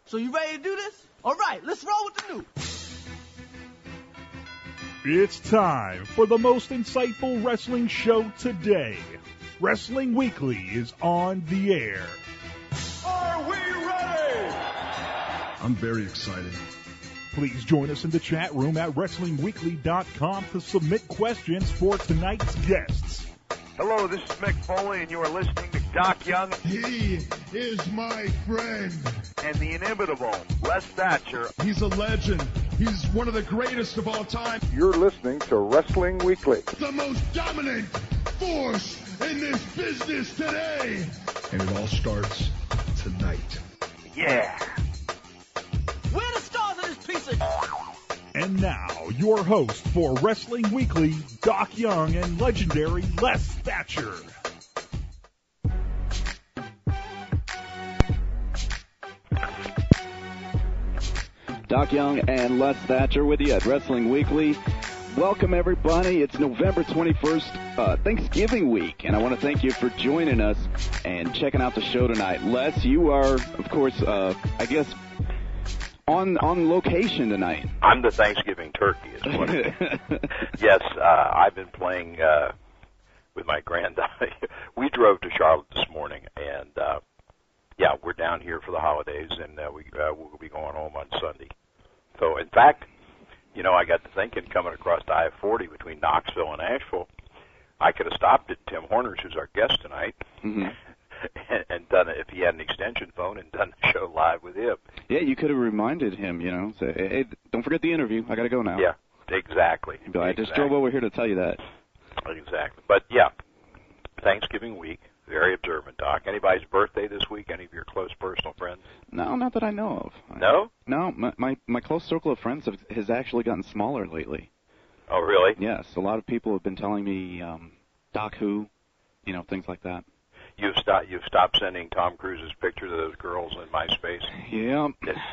So you ready to do this? All right, let's roll with the news. It's time for the most insightful wrestling show today. Wrestling Weekly is on the air. Are we ready? I'm very excited. Please join us in the chat room at WrestlingWeekly.com to submit questions for tonight's guests. Hello, this is Mick Foley, and you are listening to Doc Young. He is my friend. And the inimitable Les Thatcher. He's a legend. He's one of the greatest of all time. You're listening to Wrestling Weekly. The most dominant force in this business today. And it all starts tonight. Yeah. We're the stars of this piece of... And now, your host for Wrestling Weekly, Doc Young and legendary Les Thatcher. Doc Young and Les Thatcher with you at Wrestling Weekly. Welcome, everybody. It's November 21st, Thanksgiving week, and I want to thank you for joining us and checking out the show tonight. Les, you are, of course, I guess, on location tonight. I'm the Thanksgiving turkey, is what it is. Yes, I've been playing with my granddaughter. We drove to Charlotte this morning, and yeah, we're down here for the holidays, and we'll be going home on Sunday. So, in fact, you know, I got to thinking, coming across I-40 between Knoxville and Asheville, I could have stopped at Tim Horner's, who's our guest tonight, and done it if he had an extension phone and done the show live with him. Yeah, you could have reminded him, you know, say, hey, don't forget the interview. I got to go now. Yeah, exactly. He'd be like, I just drove over here to tell you that. Exactly. But, yeah, Thanksgiving week, very observant, Doc. Anybody's birthday this week? Any of your close personal friends? No, not that I know of. No? No, my close circle of friends has actually gotten smaller lately. Oh, really? Yes, a lot of people have been telling me Doc Who, you know, things like that. You've stopped sending Tom Cruise's picture to those girls in MySpace? Yeah.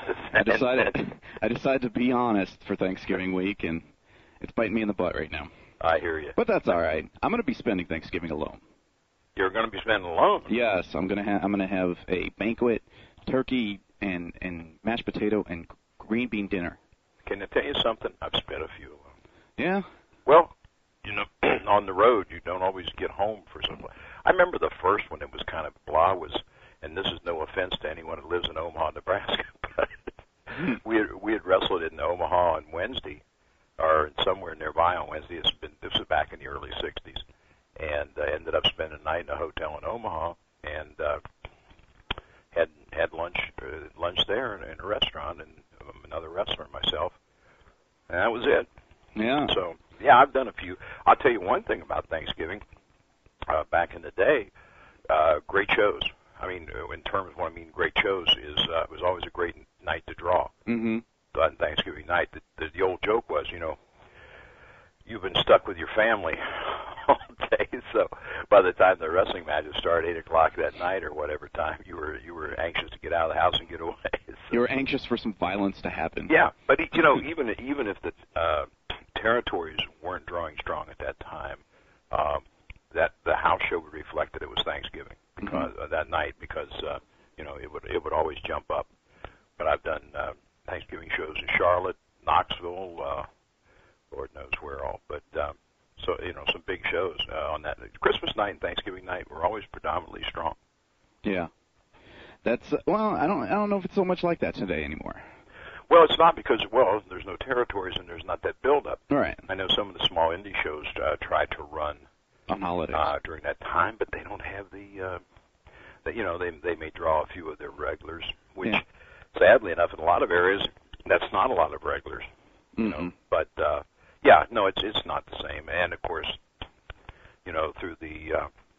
I decided to be honest for Thanksgiving week, and it's biting me in the butt right now. I hear you. But that's all right. I'm going to be spending Thanksgiving alone. You're going to be spending alone? Yes, I'm going to have a banquet, turkey and mashed potato and green bean dinner. Can I tell you something? I've spent a few alone. Yeah? Well, you know, on the road, you don't always get home for some. I remember the first one, it was kind of blah, and this is no offense to anyone who lives in Omaha, Nebraska, but we had wrestled in Omaha on Wednesday, or somewhere nearby on Wednesday. This was back in the early 60s, and ended up spending a night in a hotel in Omaha, and had lunch there in a restaurant, and another wrestler and myself, and that was it. Yeah. So, yeah, I've done a few. I'll tell you one thing about Thanksgiving. Back in the day, great shows. I mean, in terms of what I mean, great shows is it was always a great night to draw. Mm-hmm. But on Thanksgiving night, the old joke was, you know, you've been stuck with your family all day, so by the time the wrestling matches start, 8 o'clock that night or whatever time, you were anxious to get out of the house and get away. So, you were anxious for some violence to happen. Yeah, but you know, even if the territories weren't drawing strong at that time, that the house show would reflect that it was Thanksgiving because that night, because you know, it would always jump up. But I've done Thanksgiving shows in Charlotte, Knoxville, Lord knows where all. But so you know, some big shows on that Christmas night and Thanksgiving night were always predominantly strong. Yeah, that's well, I don't know if it's so much like that today anymore. Well, it's not because, well, there's no territories and there's not that build-up. Right. I know some of the small indie shows try to run on holidays during that time, but they don't have the you know, they may draw a few of their regulars, which, sadly enough, in a lot of areas, that's not a lot of regulars. You know, but yeah, no, it's not the same. And of course, you know, through the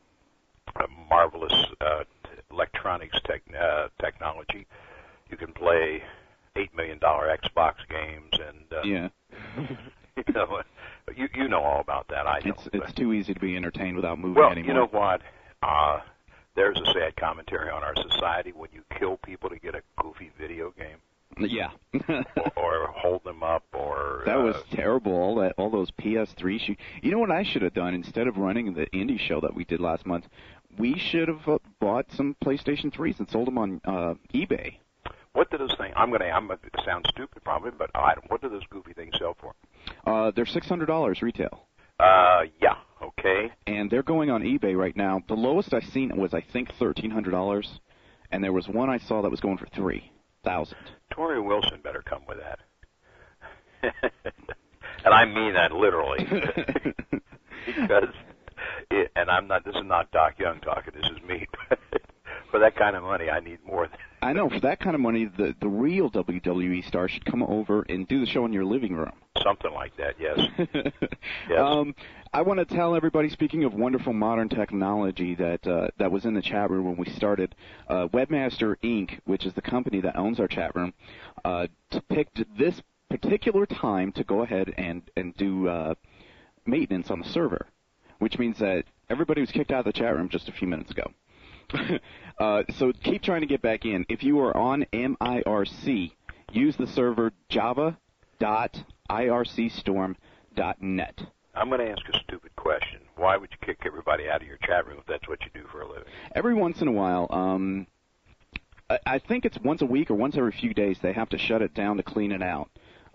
marvelous electronics technology, you can play $8 million Xbox games, and you know, you know all about that. I know. It's too easy to be entertained without moving anymore. You know what? There's a sad commentary on our society when you kill people to get a goofy video game. Yeah. or hold them up, or that was terrible. All those PS3 You know what I should have done instead of running the indie show that we did last month? We should have bought some PlayStation 3s and sold them on eBay. What do those things? I'm gonna sound stupid probably, but what do those goofy things sell for? They're $600 retail. Yeah, okay. And they're going on eBay right now. The lowest I've seen was, I think, $1,300, and there was one I saw that was going for $3,000. Tori Wilson better come with that. And I mean that literally. Because, this is not Doc Young talking, this is me. For that kind of money, I need more. I know, for that kind of money, the real WWE star should come over and do the show in your living room. Something like that, yes. Yes. I want to tell everybody, speaking of wonderful modern technology that was in the chat room when we started, Webmaster Inc., which is the company that owns our chat room, picked this particular time to go ahead and do maintenance on the server, which means that everybody was kicked out of the chat room just a few minutes ago. So keep trying to get back in. If you are on MIRC, use the server java.ircstorm.net. I'm going to ask a stupid question. Why would you kick everybody out of your chat room if that's what you do for a living? Every once in a while, I think it's once a week or once every few days, they have to shut it down to clean it out.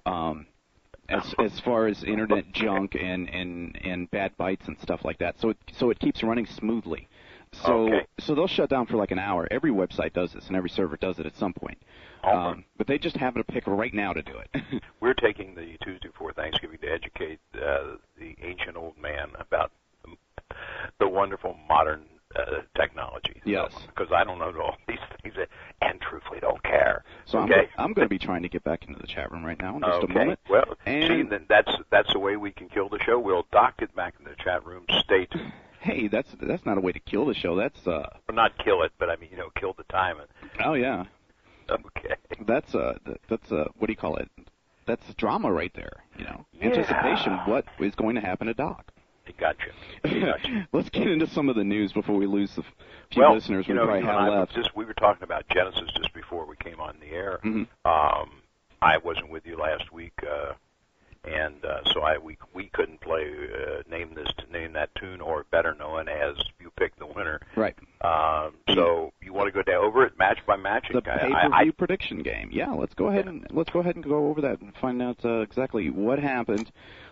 As far as internet junk and bad bytes and stuff like that, so it keeps running smoothly. So they'll shut down for like an hour. Every website does this, and every server does it at some point. But they just happen to pick right now to do it. We're taking the Tuesday before Thanksgiving to educate the ancient old man about the wonderful modern technology. Yes. Because I don't know all these things, and truthfully don't care. So okay? I'm going to be trying to get back into the chat room right now in just a moment. Well, see, then that's the way we can kill the show. We'll dock it back in the chat room. Stay tuned. Hey, that's not a way to kill the show. That's Well, not kill it, but I mean, kill the time. Oh yeah. Okay. That's what do you call it? That's drama right there. Yeah. Anticipation. What is going to happen to Doc? Gotcha. Let's get into some of the news before we lose the few listeners we probably have left. We were talking about Genesis just before we came on the air. Mm-hmm. I wasn't with you last week, and so we couldn't play name that tune, or better known as You Pick the Winner. Right. So you want to go over it match by match? The pay-per-view prediction game. Yeah, let's go ahead and go over that and find out exactly what happened.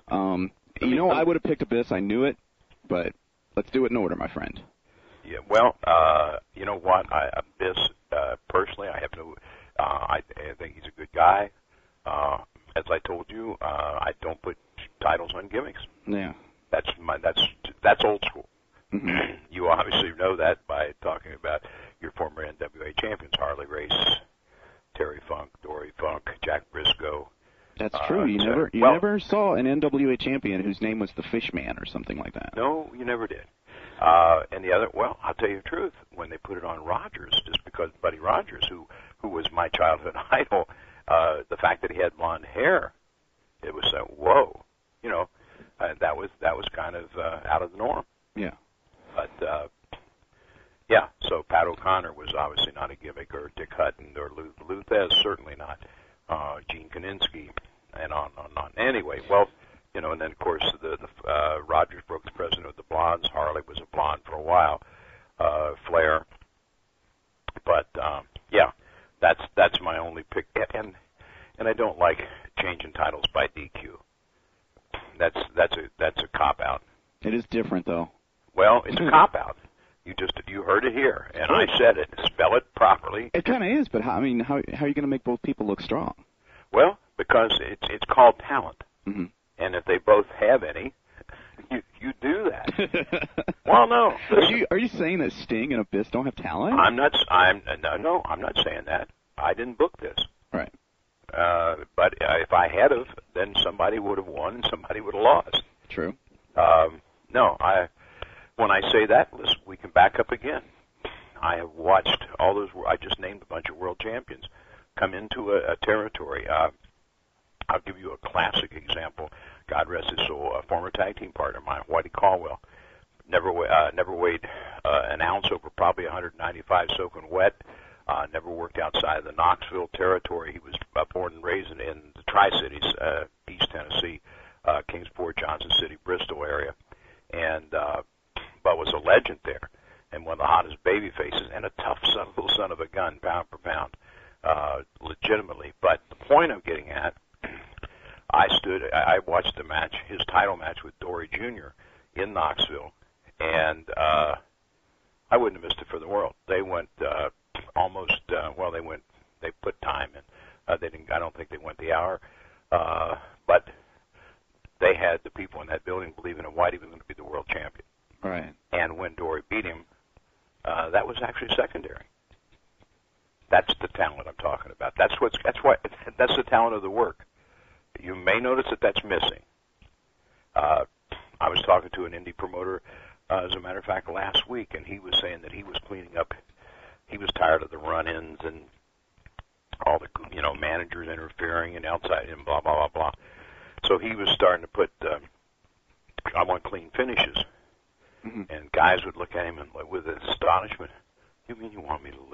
I would have picked Abyss. I knew it, but let's do it in order, my friend. Yeah. Well, you know what? Abyss, personally, I have no. I think he's a good guy. As I told you, I don't put titles on gimmicks. Yeah. That's old school. Mm-hmm. You obviously know that by talking about your former NWA champions, Harley Race, Terry Funk, Dory Funk, Jack Briscoe. That's true. You never saw an NWA champion whose name was the Fishman or something like that. No, you never did. And the other, well, I'll tell you the truth. When they put it on Rogers, just because Buddy Rogers, who was my childhood idol, the fact that he had blonde hair, it was whoa, that was kind of out of the norm. Yeah. But yeah, so Pat O'Connor was obviously not a gimmick, or Dick Hutton, or Lou Thez, certainly not. Gene Kaninsky, and on and on. Anyway, well, and then of course the Rogers broke the president of the Blondes. Harley was a blonde for a while. Flair, but yeah, that's my only pick. And I don't like changing titles by DQ. That's a cop out. It is different though. Well, it's a cop out. You heard it here, and I said it. Spell it properly. It kind of is, but how are you going to make both people look strong? Well, because it's called talent, mm-hmm. and if they both have any, you do that. Well, no. Are you saying that Sting and Abyss don't have talent? I'm not saying that. I didn't book this. Right. But if I had of, then somebody would have won and somebody would have lost. True. No, when I say that, listen, we can back up again. I have watched all those. I just named a bunch of world champions come into a territory. I'll give you a classic example. God rest his soul. A former tag team partner of mine, Whitey Caldwell, never weighed an ounce over probably 195 soaking wet. Never worked outside of the Knoxville territory. He was born and raised in the Tri-Cities, East Tennessee, Kingsport, Johnson City, Bristol area, and but was a legend there, and one of the hottest baby faces, and a tough little son of a gun, pound for pound. legitimately. But the point I'm getting at, I watched the match, his title match with Dory Jr. in Knoxville, and I wouldn't have missed it for the world. They went they put time in. I don't think they went the hour, but they had the people in that building believing that Whitey was going to be the world champion. Right. And when Dory beat him, that was actually secondary. That's the talent I'm talking about. That's the talent of the work. You may notice that that's missing. I was talking to an indie promoter, as a matter of fact, last week, and he was saying that he was cleaning up. He was tired of the run-ins and all the managers interfering and outside and blah blah blah blah. So he was starting to put, I want clean finishes, and guys would look at him and with astonishment. You mean you want me to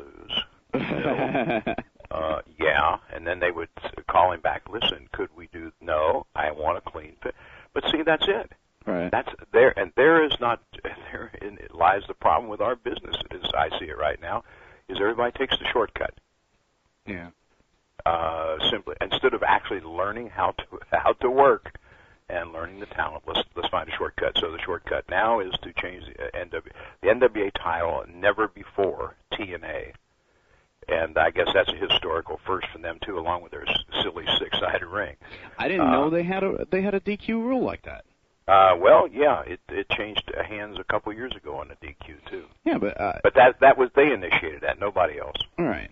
lose? Yeah, and then they would call him back. Listen, could we do? No, I want a clean fit. But see, that's it. Right. That's there, and therein lies the problem with our business, as I see it right now, is everybody takes the shortcut. Yeah. Simply, instead of actually learning how to work and learning the talent, let's find a shortcut. So the shortcut now is to change the NWA title, never before TNA. And I guess that's a historical first for them too, along with their silly six-sided ring. I didn't know they had a DQ rule like that. Well, yeah, it changed hands a couple years ago on the DQ too. Yeah, but that was they initiated that, nobody else. All right.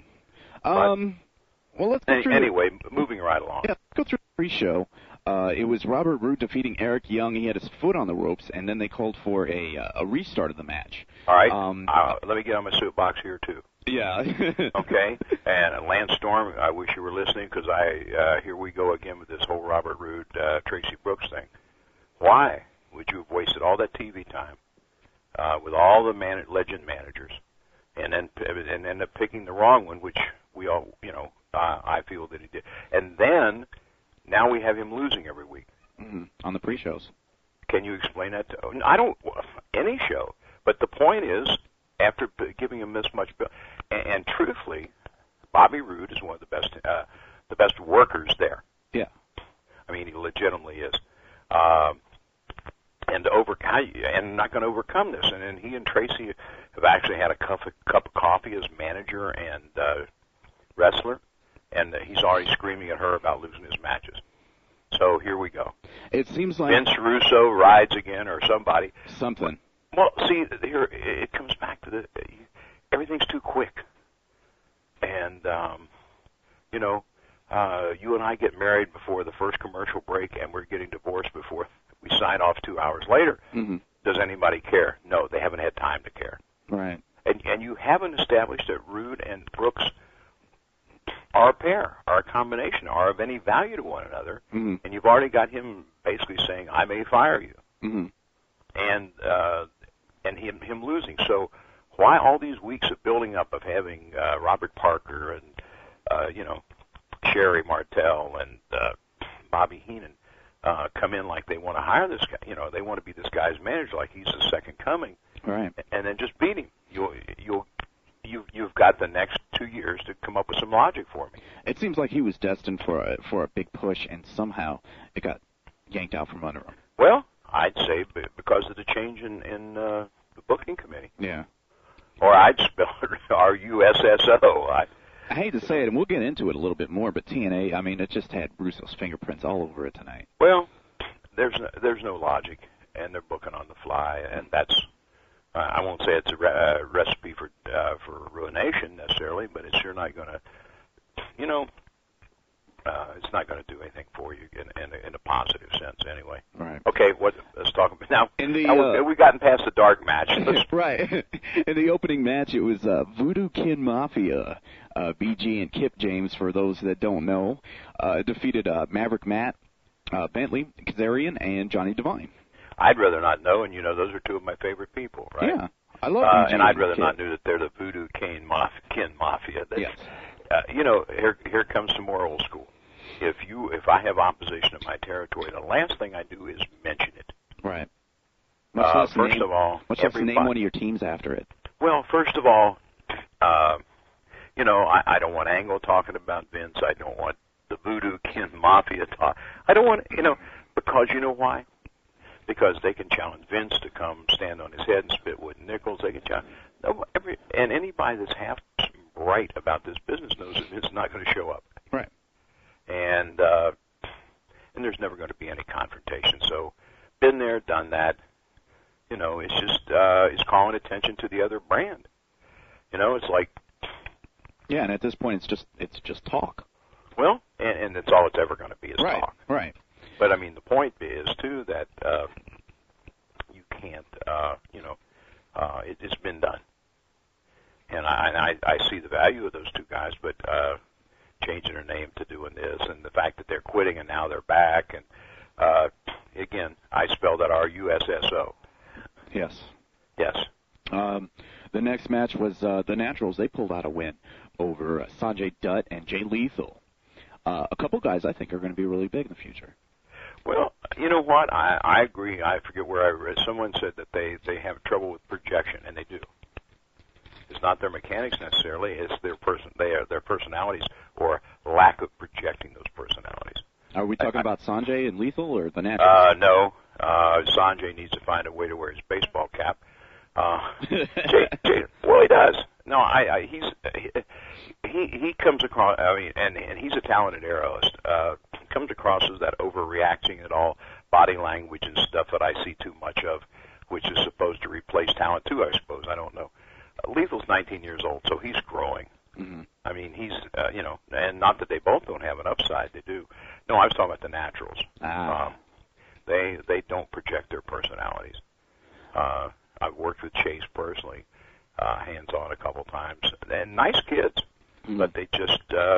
Well, let's go through. Anyway, moving right along. Yeah, let's go through the pre-show. It was Robert Roode defeating Eric Young. He had his foot on the ropes, and then they called for a restart of the match. All right. Let me get on my soapbox here too. Yeah. Okay. And Lance Storm, I wish you were listening, because here we go again with this whole Robert Roode, Tracy Brooks thing. Why would you have wasted all that TV time with all the legend managers, and end up picking the wrong one, which we all, I feel that he did. And then now we have him losing every week on the pre-shows. Can you explain that? I don't any show, but the point is, after giving him this much, and truthfully, Bobby Roode is one of the best workers there. Yeah, I mean, he legitimately is. And not going to overcome this. And then he and Tracy have actually had a cup of coffee as manager and wrestler, and he's already screaming at her about losing his matches. So here we go. It seems like Vince Russo rides again, or somebody. Something. Well, see, here it comes back to everything's too quick, and you and I get married before the first commercial break, and we're getting divorced before we sign off 2 hours later. Does anybody care? No, they haven't had time to care. Right. And you haven't established that Roode and Brooks are a pair, are a combination, are of any value to one another, and you've already got him basically saying, I may fire you, and him losing. So why all these weeks of building up, of having Robert Parker and, Sherry Martel and Bobby Heenan come in like they want to hire this guy, they want to be this guy's manager like he's the second coming, right? And then just beat him. You've got the next 2 years to come up with some logic for me. It seems like he was destined for a big push, and somehow it got yanked out from under him. Well, I'd say because of the change in the booking committee. Yeah. Or I'd spell it RUSSO. I hate to say it, and we'll get into it a little bit more, but TNA, I mean, it just had Russo's fingerprints all over it tonight. Well, there's no logic, and they're booking on the fly, and that's I won't say it's a recipe for ruination necessarily, but it's sure not going to, it's not going to do anything for you in a positive sense anyway. Right. Okay, let's talk about now. We've gotten past the dark match. Right. In the opening match, it was Voodoo Kin Mafia, BG and Kip James, for those that don't know, defeated Maverick Matt, Bentley, Kazarian, and Johnny Devine. I'd rather not know, and those are two of my favorite people, right? Yeah, I love BG and I'd rather not know that they're the Voodoo Kin Mafia. Yes. Here comes some more old school. If I have opposition in my territory, the last thing I do is mention it. Right. First of all, name one of your teams after it. Well, first of all, I don't want Angle talking about Vince. I don't want the Voodoo Kin Mafia talk. I don't want, because you know why? Because they can challenge Vince to come stand on his head and spit wooden nickels. They can challenge, and anybody that's half right about this business knows that Vince is not going to show up. Right. And there's never going to be any confrontation. So, been there, done that. It's just it's calling attention to the other brand. It's like. Yeah, and at this point, it's just talk. Well, and that's all it's ever going to be is talk. Right. But I mean, the point is too that you can't. It's been done, and I see the value of those two guys, but changing their name to doing this, and the fact that they're quitting and now they're back, and again, I spell that RUSSO. Yes. Yes. The next match was the Naturals. They pulled out a win over Sanjay Dutt and Jay Lethal. A couple guys I think are going to be really big in the future. Well, you know what? I agree. I forget where I read. Someone said that they have trouble with projection, and they do. It's not their mechanics necessarily. It's their personalities or lack of projecting those personalities. Are we talking about Sanjay and Lethal or the Naturals? No. Sanjay needs to find a way to wear his baseball cap. Jay, well, he does. No, he comes across. I mean, and he's a talented aerialist. Comes across as that overreacting at all body language and stuff that I see too much of, which is supposed to replace talent too. I suppose I don't know. Lethal's 19 years old, so he's growing. Mm-hmm. I mean, he's and not that they both don't have an upside. They do. No, I was talking about the Naturals. They don't project their personalities. I've worked with Chase personally, hands-on a couple times, and nice kids, but they just,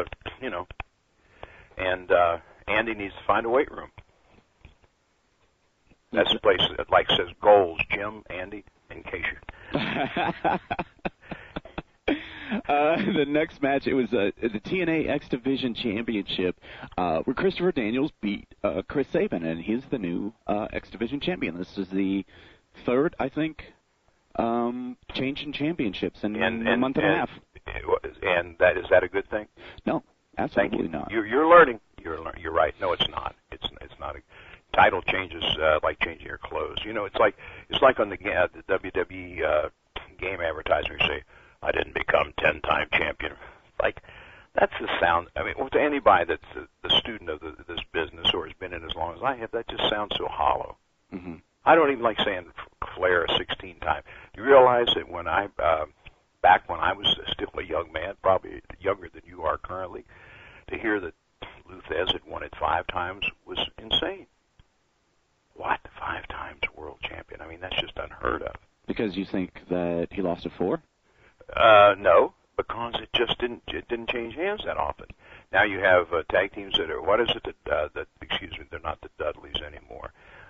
and Andy needs to find a weight room. That's the place that says goals, Jim, Andy, in case you. The next match, it was the TNA X Division Championship, where Christopher Daniels beat Chris Sabin, and he's the new X Division champion. This is the third, I think, change in championships in a month and a half. And is that a good thing? No, absolutely not. You're learning. You're right. No, it's not. It's not a title changes like changing your clothes. It's like on the WWE game advertising. You say, I didn't become 10-time champion. Like, that's the sound. I mean, to anybody that's the student of this business or has been in as long as I have, that just sounds so hollow. Mm-hmm. I don't even like saying Flair 16-time. You realize that when back when I was still a young man, probably younger than you are currently, to hear that Lou Thesz had won it 5 times was insane. What? 5 times world champion? I mean, that's just unheard of. Because you think that he lost it 4? No, because it just didn't change hands that often. Now you have tag teams that are, what is it that excuse me, they're not the Dudleys anymore.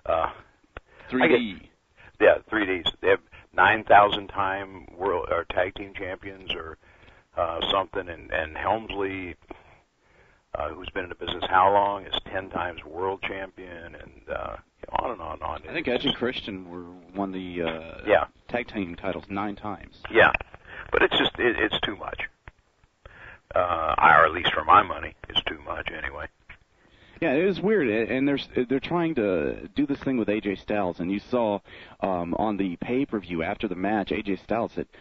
3D. 3Ds. They have 9,000-time world or tag team champions or something, and Helmsley, who's been in the business how long, is 10 times world champion, and on and on and on. I think Edge and Christian won the tag team titles 9 times. Yeah, but it's just it's too much. Or at least for my money, it's too much anyway. Yeah, it is weird, and they're trying to do this thing with AJ Styles, and you saw on the pay-per-view after the match, AJ Styles said,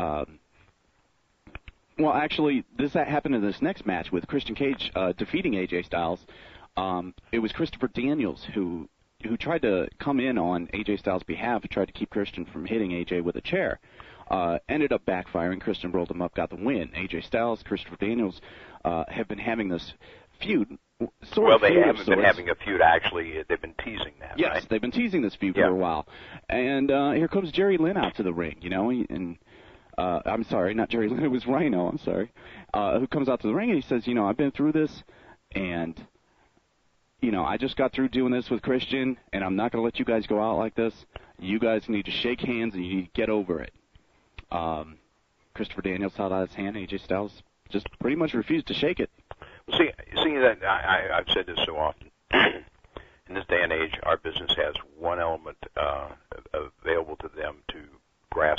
well, actually, this happened in this next match with Christian Cage defeating AJ Styles. It was Christopher Daniels who tried to come in on AJ Styles' behalf, tried to keep Christian from hitting AJ with a chair. Ended up backfiring. Christian rolled him up, got the win. AJ Styles, Christopher Daniels have been having this feud. They haven't been having a feud, actually. They've been teasing that, yes, right? They've been teasing this feud for a while. And here comes Jerry Lynn out to the ring, and I'm sorry, not Jerry Lynn, it was Rhino, I'm sorry, who comes out to the ring and he says, I've been through this, and, I just got through doing this with Christian, and I'm not going to let you guys go out like this. You guys need to shake hands, and you need to get over it. Christopher Daniels held out his hand, AJ Styles just pretty much refused to shake it. See that I've said this so often. In this day and age, our business has one element available to them to grasp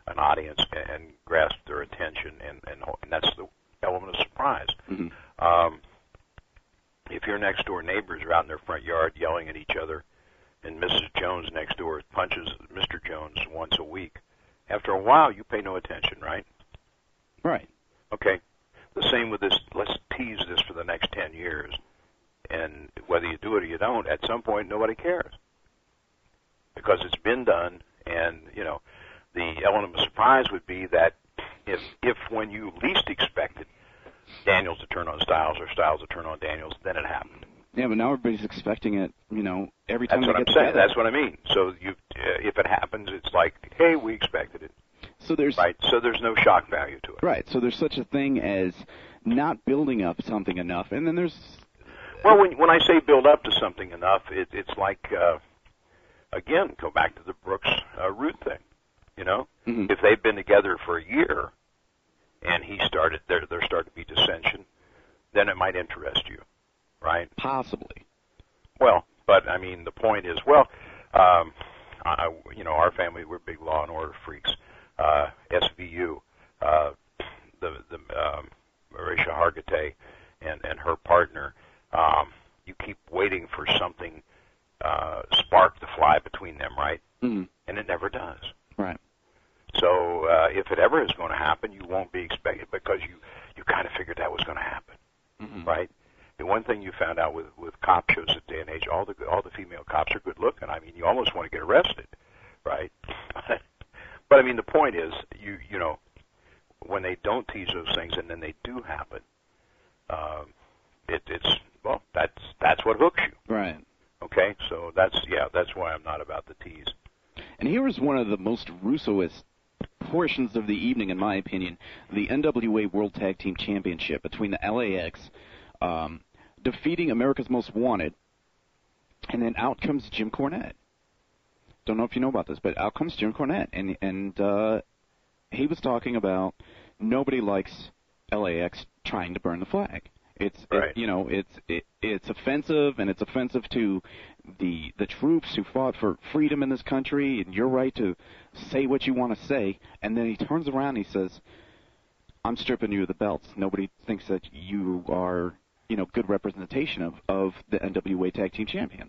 an audience and grasp their attention, and that's the element of surprise. Mm-hmm. If your next door neighbors are out in their front yard yelling at each other, and Mrs. Jones next door punches Mr. Jones once a week, after a while you pay no attention, right? Right. Okay. The same with this. Let's tease this for the next 10 years, and whether you do it or you don't, at some point nobody cares because it's been done. And the element of surprise would be that if when you least expected Daniels to turn on Styles or Styles to turn on Daniels, then it happened. Yeah, but now everybody's expecting it, every time That's they what get I'm saying. together. That's what I mean. So if it happens, it's like, hey, we expected it. So there's right. So there's no shock value to it. Right. So there's such a thing as not building up something enough, and then there's. Well, when I say build up to something enough, it's like again, go back to the Brooks Ruth thing. Mm-hmm. If they've been together for a year, and there started to be dissension, then it might interest you, right? Possibly. Well, but I mean, the point is, our family, we're big Law and Order freaks. SVU, Marisha Hargitay, and her partner. You keep waiting for something spark to fly between them, right? Mm-hmm. And it never does. Right. So if it ever is going to happen, you won't be expected because you kind of figured that was going to happen, right? The one thing you found out with cop shows at day and age, all the female cops are good looking. I mean, you almost want to get arrested, right? But I mean, the point is, when they don't tease those things and then they do happen, that's what hooks you. Right. Okay, so that's why I'm not about the tease. And here is one of the most Russoist portions of the evening, in my opinion, the NWA World Tag Team Championship between the LAX defeating America's Most Wanted, and then out comes Jim Cornette. Don't know if you know about this, but out comes Jim Cornette, and he was talking about nobody likes LAX trying to burn the flag. It's right. It's offensive, and it's offensive to the troops who fought for freedom in this country and your right to say what you want to say. And then he turns around and he says, "I'm stripping you of the belts. Nobody thinks that you are good representation of the NWA Tag Team Champions."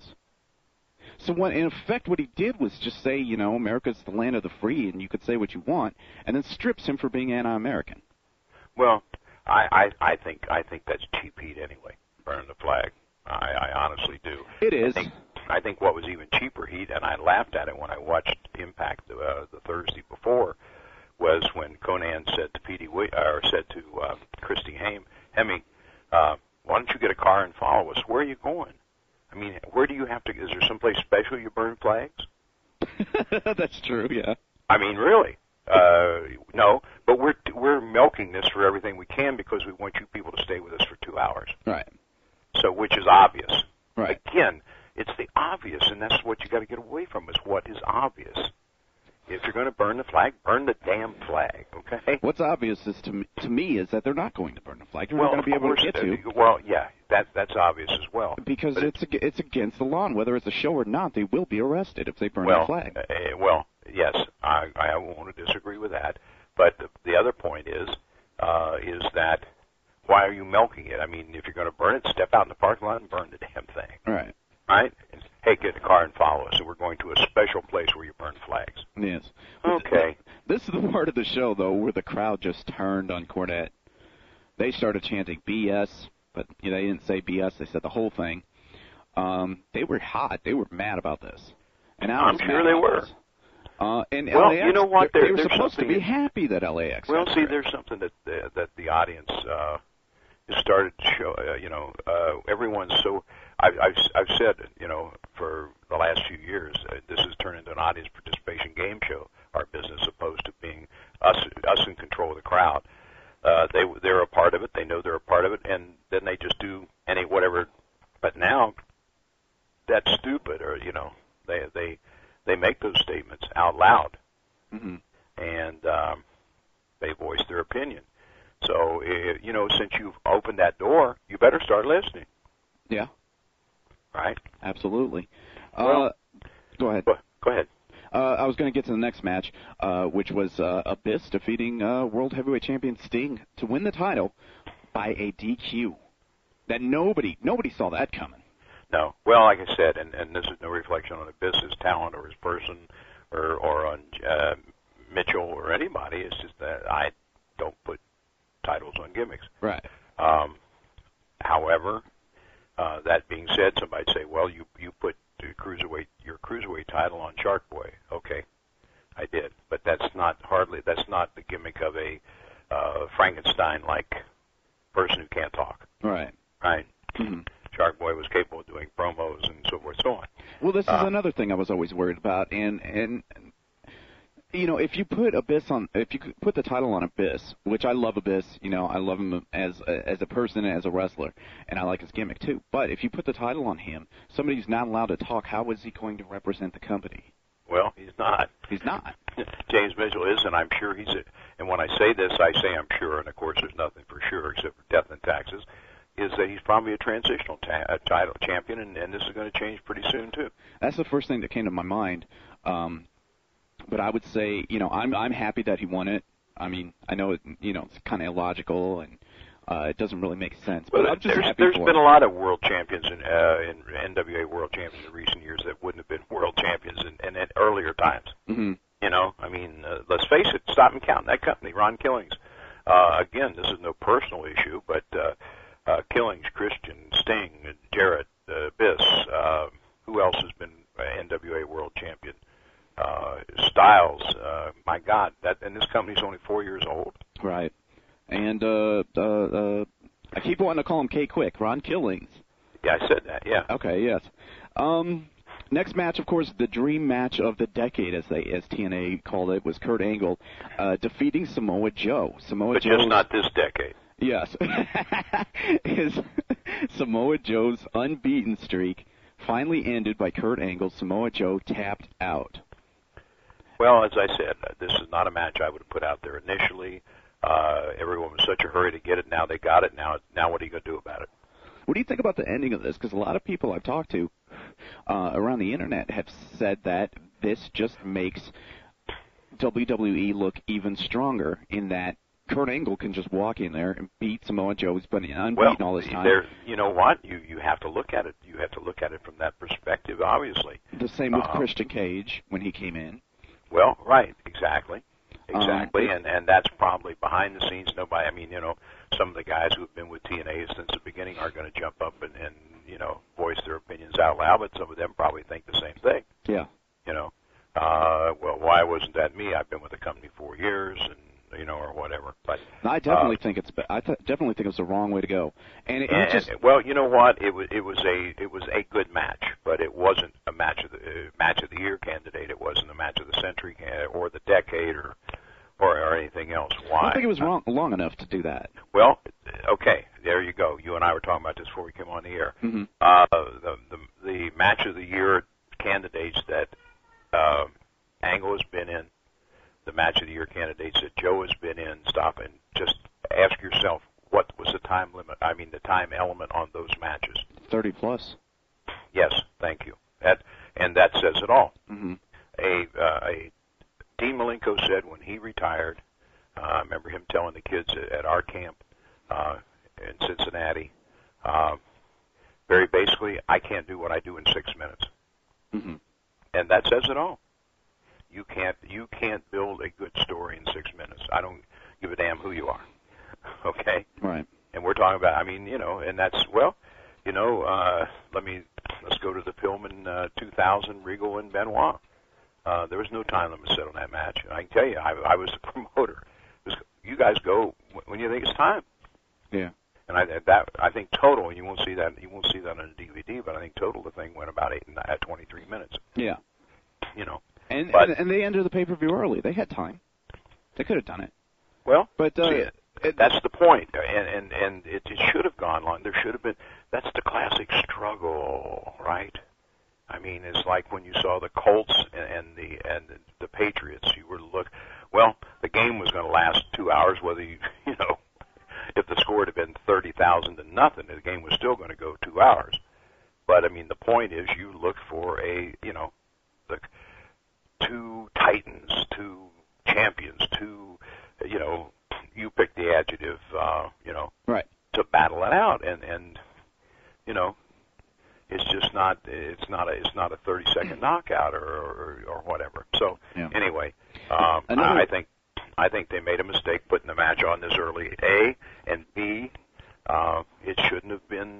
So in effect what he did was just say, America's the land of the free, and you could say what you want, and then strips him for being anti-American. Well, I think that's cheap heat anyway. Burn the flag. I honestly do. It is. I think what was even cheaper heat, and I laughed at it when I watched Impact the Thursday before, was when Conan said to Christy Hemme, why don't you get a car and follow us? Where are you going? I mean, where do you have to? Is there someplace special you burn flags? That's true. Yeah. I mean, really. No, but we're milking this for everything we can because we want you people to stay with us for 2 hours. Right. So, which is obvious. Right. Again, it's the obvious, and that's what you got to get away from, is what is obvious. If you're going to burn the flag, burn the damn flag, okay? What's obvious is to me is that they're not going to burn the flag. They're not going to be able to get to. Well, yeah, that's obvious as well. Because it's against the law, and whether it's a show or not, they will be arrested if they burn the flag. Yes, I won't disagree with that. But the other point is that why are you milking it? I mean, if you're going to burn it, step out in the parking lot and burn the damn thing. Right. Right? And, hey, get in the car and follow us. And we're going to a special place where you burn flags. Yes. Okay. This is the part of the show, though, where the crowd just turned on Cornette. They started chanting BS, but they didn't say BS. They said the whole thing. They were hot. They were mad about this. And I'm sure they were. And well, LAX, you know what? they were supposed to be happy that LAX. Well, see, there's something that the audience has started to show. Everyone's so. I've said, for the last few years, this has turned into an audience participation game show. Our business, opposed to being us in control of the crowd. They're a part of it. They know they're a part of it, and then they just do whatever. But now, that's stupid, or they make those statements out loud, and they voice their opinion. So, since you've opened that door, you better start listening. Yeah. Right? Absolutely. Well, go ahead. Go ahead. I was going to get to the next match, which was Abyss defeating World Heavyweight Champion Sting to win the title by a DQ. That nobody saw that coming. No. Well, like I said, and this is no reflection on Abyss's talent or his person or on Mitchell or anybody. It's just that I don't put titles on gimmicks. Right. However, that being said, somebody'd say, well, you put your cruiserweight title on Shark Boy. Okay, I did, but that's not the gimmick of a Frankenstein-like person who can't talk. Right. Right. Mm-hmm. Shark Boy was capable of doing promos and so forth and so on. Well, this is another thing I was always worried about, and you know, if you put the title on Abyss, which I love Abyss, you know, I love him as a person, as a wrestler, and I like his gimmick too. But if you put the title on him, somebody who's not allowed to talk, how is he going to represent the company? Well, he's not. He's not. James Mitchell is, and I'm sure and when I say this, I say I'm sure, and of course there's nothing for sure except for death and taxes, is that he's probably a transitional title champion, and this is going to change pretty soon too. That's the first thing that came to my mind. But I would say, you know, I'm happy that he won it. I mean, I know it's kind of illogical and it doesn't really make sense. But I'm just happy there's for been him. a lot of world champions in NWA world champions in recent years that wouldn't have been world champions in earlier times. Mm-hmm. You know, I mean, let's face it. Stop and count that company, Ron Killings. Again, this is no personal issue, but Killings, Christian, Sting, Jarrett, Abyss. Who else has been NWA world champion? Styles, my God, and this company's only 4 years old. Right. And I keep wanting to call him K-Quick, Ron Killings. Yeah, I said that, yeah. Okay, yes. Next match, of course, the dream match of the decade, as TNA called it, was Kurt Angle defeating Samoa Joe. But just not this decade. Yes. Samoa Joe's unbeaten streak finally ended by Kurt Angle. Samoa Joe tapped out. Well, as I said, this is not a match I would have put out there initially. Everyone was in such a hurry to get it. Now they got it. Now what are you going to do about it? What do you think about the ending of this? Because a lot of people I've talked to around the Internet have said that this just makes WWE look even stronger in that Kurt Angle can just walk in there and beat Samoa Joe, who's been unbeaten all this time. You know what? You have to look at it. You have to look at it from that perspective, obviously. The same with Christian Cage when he came in. Well, right, exactly, and that's probably behind the scenes. Nobody, I mean, you know, some of the guys who have been with TNA since the beginning are going to jump up and you know, voice their opinions out loud, but some of them probably think the same thing. Yeah. You know, well, why wasn't that me? I've been with the company 4 years, and you know, or whatever. But I definitely think it's definitely think it's the wrong way to go. And well, you know what? It was a good match, but it wasn't a match of the year candidate. It wasn't a match of the century or the decade or anything else. Why? I don't think it was long enough to do that. Well, okay, there you go. You and I were talking about this before we came on the air. Mm-hmm. The match of the year candidates that Angle has been in, the match of the year candidates that Joe has been in, stop and just ask yourself, what was the time limit? I mean, the time element on those matches. 30 plus. Yes, thank you. That says it all. Mm-hmm. Dean Malenko said when he retired, I remember him telling the kids at our camp in Cincinnati, very basically, I can't do what I do in 6 minutes. Mm-hmm. And that says it all. You can't build a good story in 6 minutes. I don't give a damn who you are. Okay? Right. And we're talking about, I mean, you know, and that's, well, you know, let's go to the Pillman 2000, Regal and Benoit. There was no time limit set on that match. I can tell you, I was the promoter. You guys go when you think it's time. Yeah. And I think total, you won't see that on a DVD, but I think total the thing went about 23 minutes. Yeah. You know. And they ended the pay-per-view early. They had time. They could have done it. Well, but that's the point, and it should have gone long. There should have been. That's the classic struggle, right? I mean, it's like when you saw the Colts and the Patriots. You were to look. Well, the game was going to last 2 hours, whether you know, if the score had been 30,000 to nothing, the game was still going to go 2 hours. But I mean, the point is, you look for two titans, two champions, two, you pick the adjective, right, to battle it out, and it's just not, it's not a 30-second knockout or whatever. So anyway, I think they made a mistake putting the match on this early. A, and B, it shouldn't have been.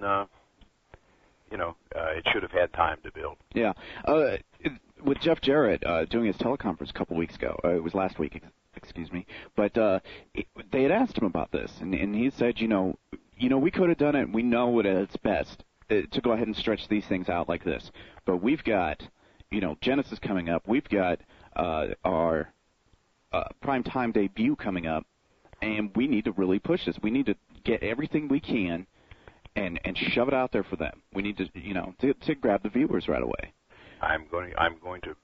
It should have had time to build. Yeah. With Jeff Jarrett doing his teleconference a couple weeks ago, it was last week, excuse me, but they had asked him about this, and he said, we could have done it, and we know it at its best to go ahead and stretch these things out like this, but we've got, Genesis coming up, we've got our primetime debut coming up, and we need to really push this. We need to get everything we can and shove it out there for them. We need to, to grab the viewers right away. I'm going to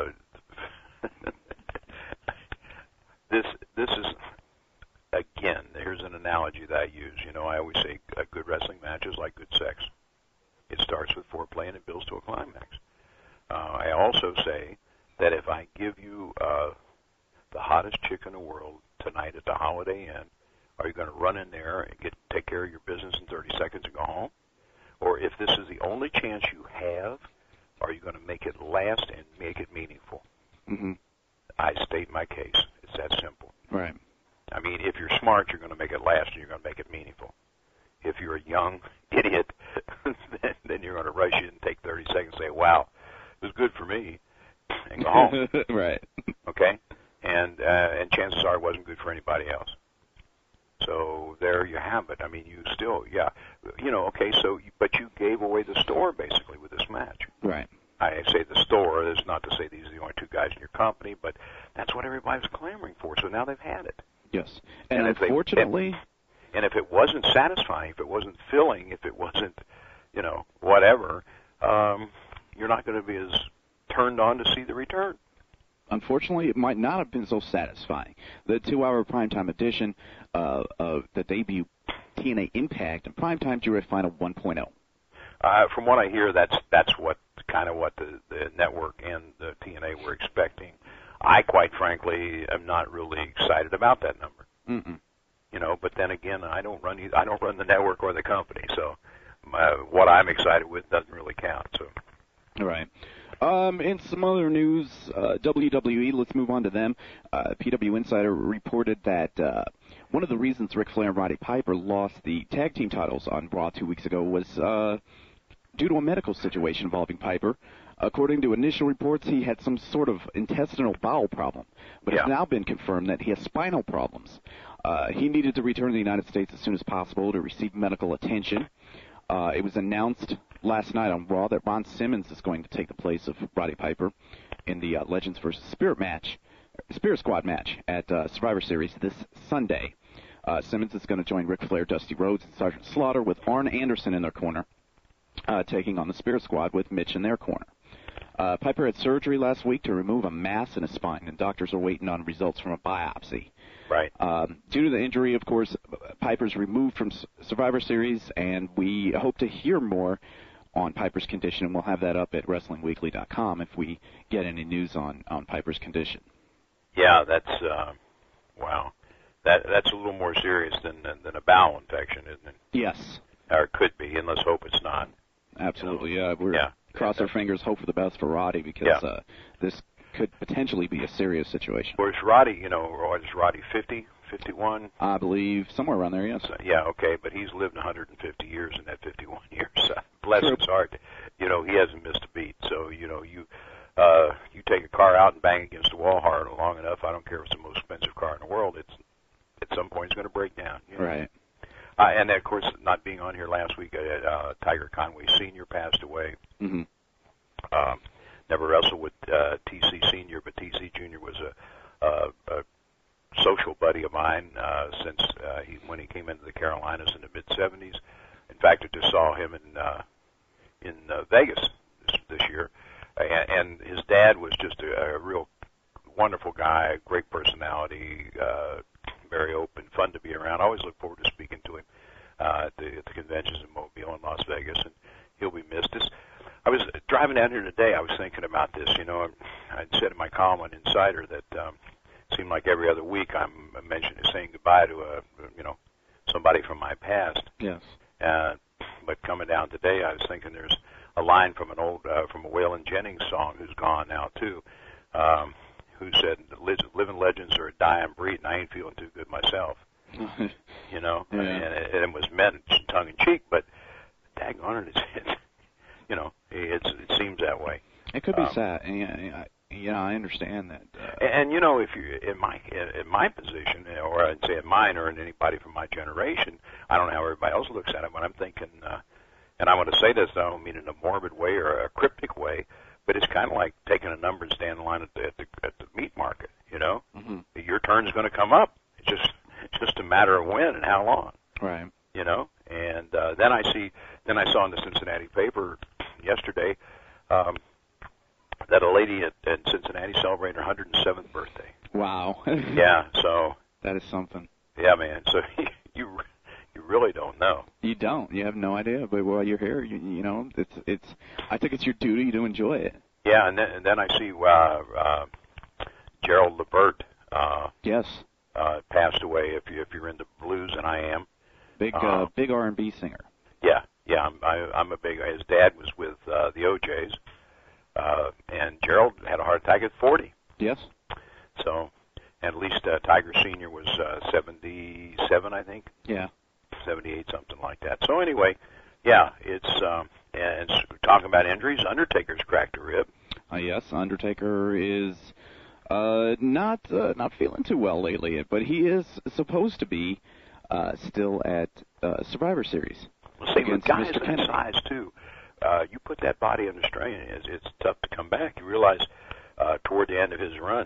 this is, again, here's an analogy that I use. I always say a good wrestling match is like good sex. It starts with foreplay and it builds to a climax. I also say that if I give you the hottest chick in the world tonight at the Holiday Inn, are you going to run in there and take care of your business in 30 seconds and go home? Or if this is the only chance you have, are you going to make it last and make it meaningful? Mm-hmm. I state my case. It's that simple. Right. I mean, if you're smart, you're going to make it last and you're going to make it meaningful. If you're a young idiot, then you're going to rush in and take 30 seconds and say, wow, it was good for me, and go home. Right. Okay? And chances are it wasn't good for anybody else. So there you have it. I mean, you still, okay, but you gave away the store basically with this match. Right. I say the store, that's not to say these are the only two guys in your company, but that's what everybody's clamoring for, so now they've had it. Yes. And unfortunately... And if it wasn't satisfying, if it wasn't filling, if it wasn't, whatever, you're not going to be as turned on to see the return. Unfortunately, it might not have been so satisfying. The 2-hour primetime edition of the debut TNA Impact and Primetime drew a final 1.0. From what I hear, that's what the network and the TNA were expecting. I, quite frankly, am not really excited about that number. Mm-mm. But then again, I don't run the network or the company, so what I'm excited with doesn't really count. So. All right. In some other news, WWE, let's move on to them. PW Insider reported that one of the reasons Ric Flair and Roddy Piper lost the tag team titles on Raw 2 weeks ago was due to a medical situation involving Piper. According to initial reports, he had some sort of intestinal bowel problem, but it's now been confirmed that he has spinal problems. He needed to return to the United States as soon as possible to receive medical attention. It was announced last night on Raw that Ron Simmons is going to take the place of Roddy Piper in the Legends vs. Spirit Squad match at Survivor Series this Sunday. Simmons is going to join Ric Flair, Dusty Rhodes, and Sergeant Slaughter with Arn Anderson in their corner, taking on the Spirit Squad with Mitch in their corner. Piper had surgery last week to remove a mass in his spine, and doctors are waiting on results from a biopsy. Right. Due to the injury, of course, Piper's removed from Survivor Series, and we hope to hear more on Piper's condition, and we'll have that up at WrestlingWeekly.com if we get any news on Piper's condition. Yeah, that's wow. That's a little more serious than a bowel infection, isn't it? Yes. Or it could be, and let's hope it's not. Absolutely, cross our fingers, hope for the best for Roddy, because this could potentially be a serious situation. Where's Roddy, is Roddy 50, 51? I believe somewhere around there, yes. Yeah, okay, but he's lived 150 years in that 51 years. Bless his heart. He hasn't missed a beat. So, you take a car out and bang against a wall hard long enough, I don't care if it's the most expensive car in the world, it's at some point it's going to break down. Right. And, of course, not being on here last week, Tiger Conway Sr. passed away. Mm-hmm. Never wrestled with TC Sr., but TC Jr. was a social buddy of mine since when he came into the Carolinas in the mid-'70s. In fact, I just saw him in Vegas this year. And his dad was just a real wonderful guy, great personality, very open, fun to be around. I always look forward to speaking to him at the conventions in Mobile and Las Vegas, and he'll be missed. I was driving down here today. I was thinking about this. You know, I'd said in my column on Insider that it seemed like every other week I'm saying goodbye to somebody from my past. Yes. But coming down today, I was thinking there's a line from from a Waylon Jennings song who's gone now too, who said, "Living legends are a dying breed, and I ain't feeling too good myself." You know, yeah. And it was meant tongue in cheek, but daggone it, it seems that way. It could be sad. And, I understand that. And you know, if you in my position, or I'd say in mine, or in anybody from my generation, I don't know how everybody else looks at it, but I'm thinking, and I want to say this, I don't mean in a morbid way or a cryptic way, but it's kind of like taking a number and standing in line at the meat market. You know, your turn's going to come up. It's just a matter of when and how long. Right. You know, and then I saw in the Cincinnati paper yesterday that a lady at Cincinnati celebrated her 107th birthday. Wow. Yeah, so that is something. Yeah, man. So you really don't know. You don't. You have no idea. But while you're here, you know, it's. I think it's your duty to enjoy it. Yeah, and then I see Gerald Levert. Yes. Passed away. If you're into blues, and I am. Big R&B singer. Yeah. I'm a big. His dad was with the OJs, and Gerald had a heart attack at 40. Yes. So, and at least Tiger Senior was 77, I think. Yeah. 78, something like that. So anyway, yeah, it's and talking about injuries, Undertaker's cracked a rib. Yes, Undertaker is not feeling too well lately, but he is supposed to be still at Survivor Series. Well, see, with guys Mr. that Kennedy. size too, you put that body under strain, it's tough to come back. You realize toward the end of his run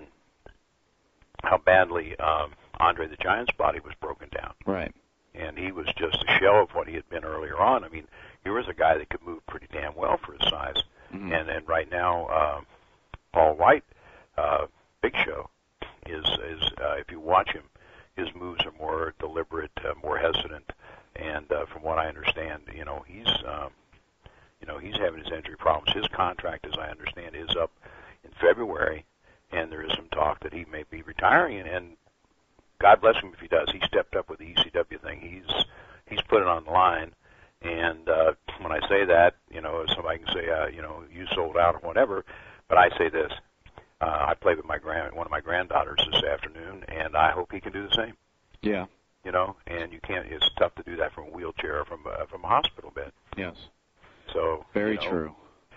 how badly Andre the Giant's body was broken down. Right. And he was just a shell of what he had been earlier on. I mean, he was a guy that could move pretty damn well for his size. Mm-hmm. And right now, Paul White, Big Show, is if you watch him, his moves are more deliberate, more hesitant. And from what I understand, he's having his injury problems. His contract, as I understand, is up in February, and there is some talk that he may be retiring. And God bless him if he does. He stepped up with the ECW thing. He's put it on the line. And when I say that, somebody can say, you sold out or whatever. But I say this: I played with one of my granddaughters this afternoon, and I hope he can do the same. Yeah. And you can't. It's tough to do that from a wheelchair or from a hospital bed. Yes. So very true.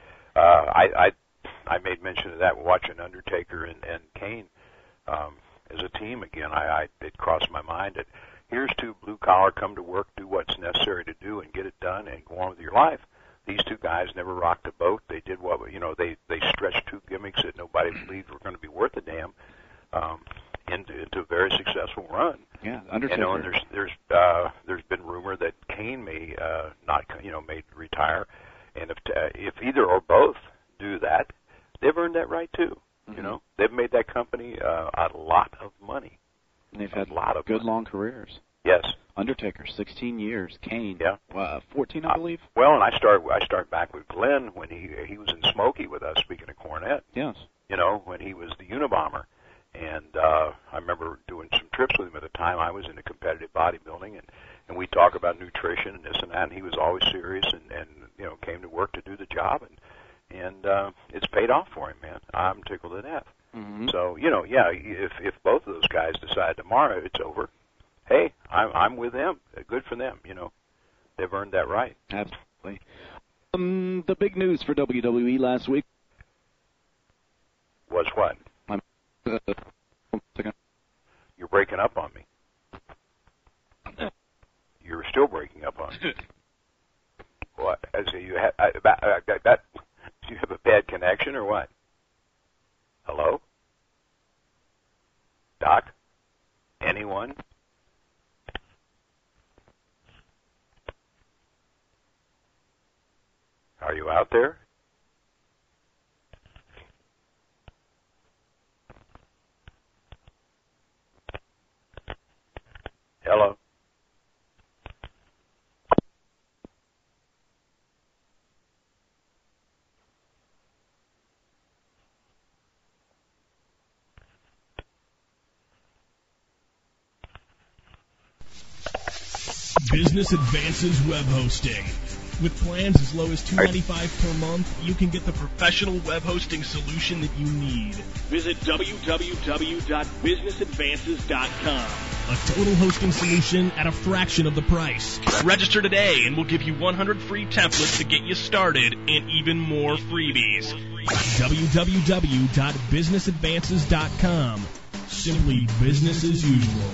I made mention of that watching Undertaker and Kane as a team again. It crossed my mind that here's two blue collar, come to work, do what's necessary to do, and get it done, and go on with your life. These two guys never rocked a boat. They did what they stretched two gimmicks that nobody believed were going to be worth a damn into a very successful run. Yeah, Undertaker. And there's been rumor that Kane may may retire, and if either or both do that, they've earned that right too. Mm-hmm. They've made that company a lot of money. And they've had a lot of good money. long careers. Yes. Undertaker, 16 years. Kane, yeah. 14, I believe. Well, and I start back with Glenn when he was in Smokey with us, speaking of Cornette. Yes. When he was the Unabomber. And I remember doing some trips with him at the time. I was into competitive bodybuilding, and we talk about nutrition and this and that, and he was always serious and came to work to do the job, and it's paid off for him, man. I'm tickled to death. Mm-hmm. So, if both of those guys decide tomorrow it's over, hey, I'm with them. Good for them, They've earned that right. Absolutely. The big news for WWE last week was what? You're breaking up on me. You're still breaking up on me. What? So you have a bad connection or what? Hello? Doc? Anyone? Are you out there? Hello? Business Advances Web Hosting. With plans as low as $2.95 per month, you can get the professional web hosting solution that you need. Visit www.businessadvances.com. A total hosting solution at a fraction of the price. Register today and we'll give you 100 free templates to get you started and even more freebies. www.businessadvances.com. Simply business as usual.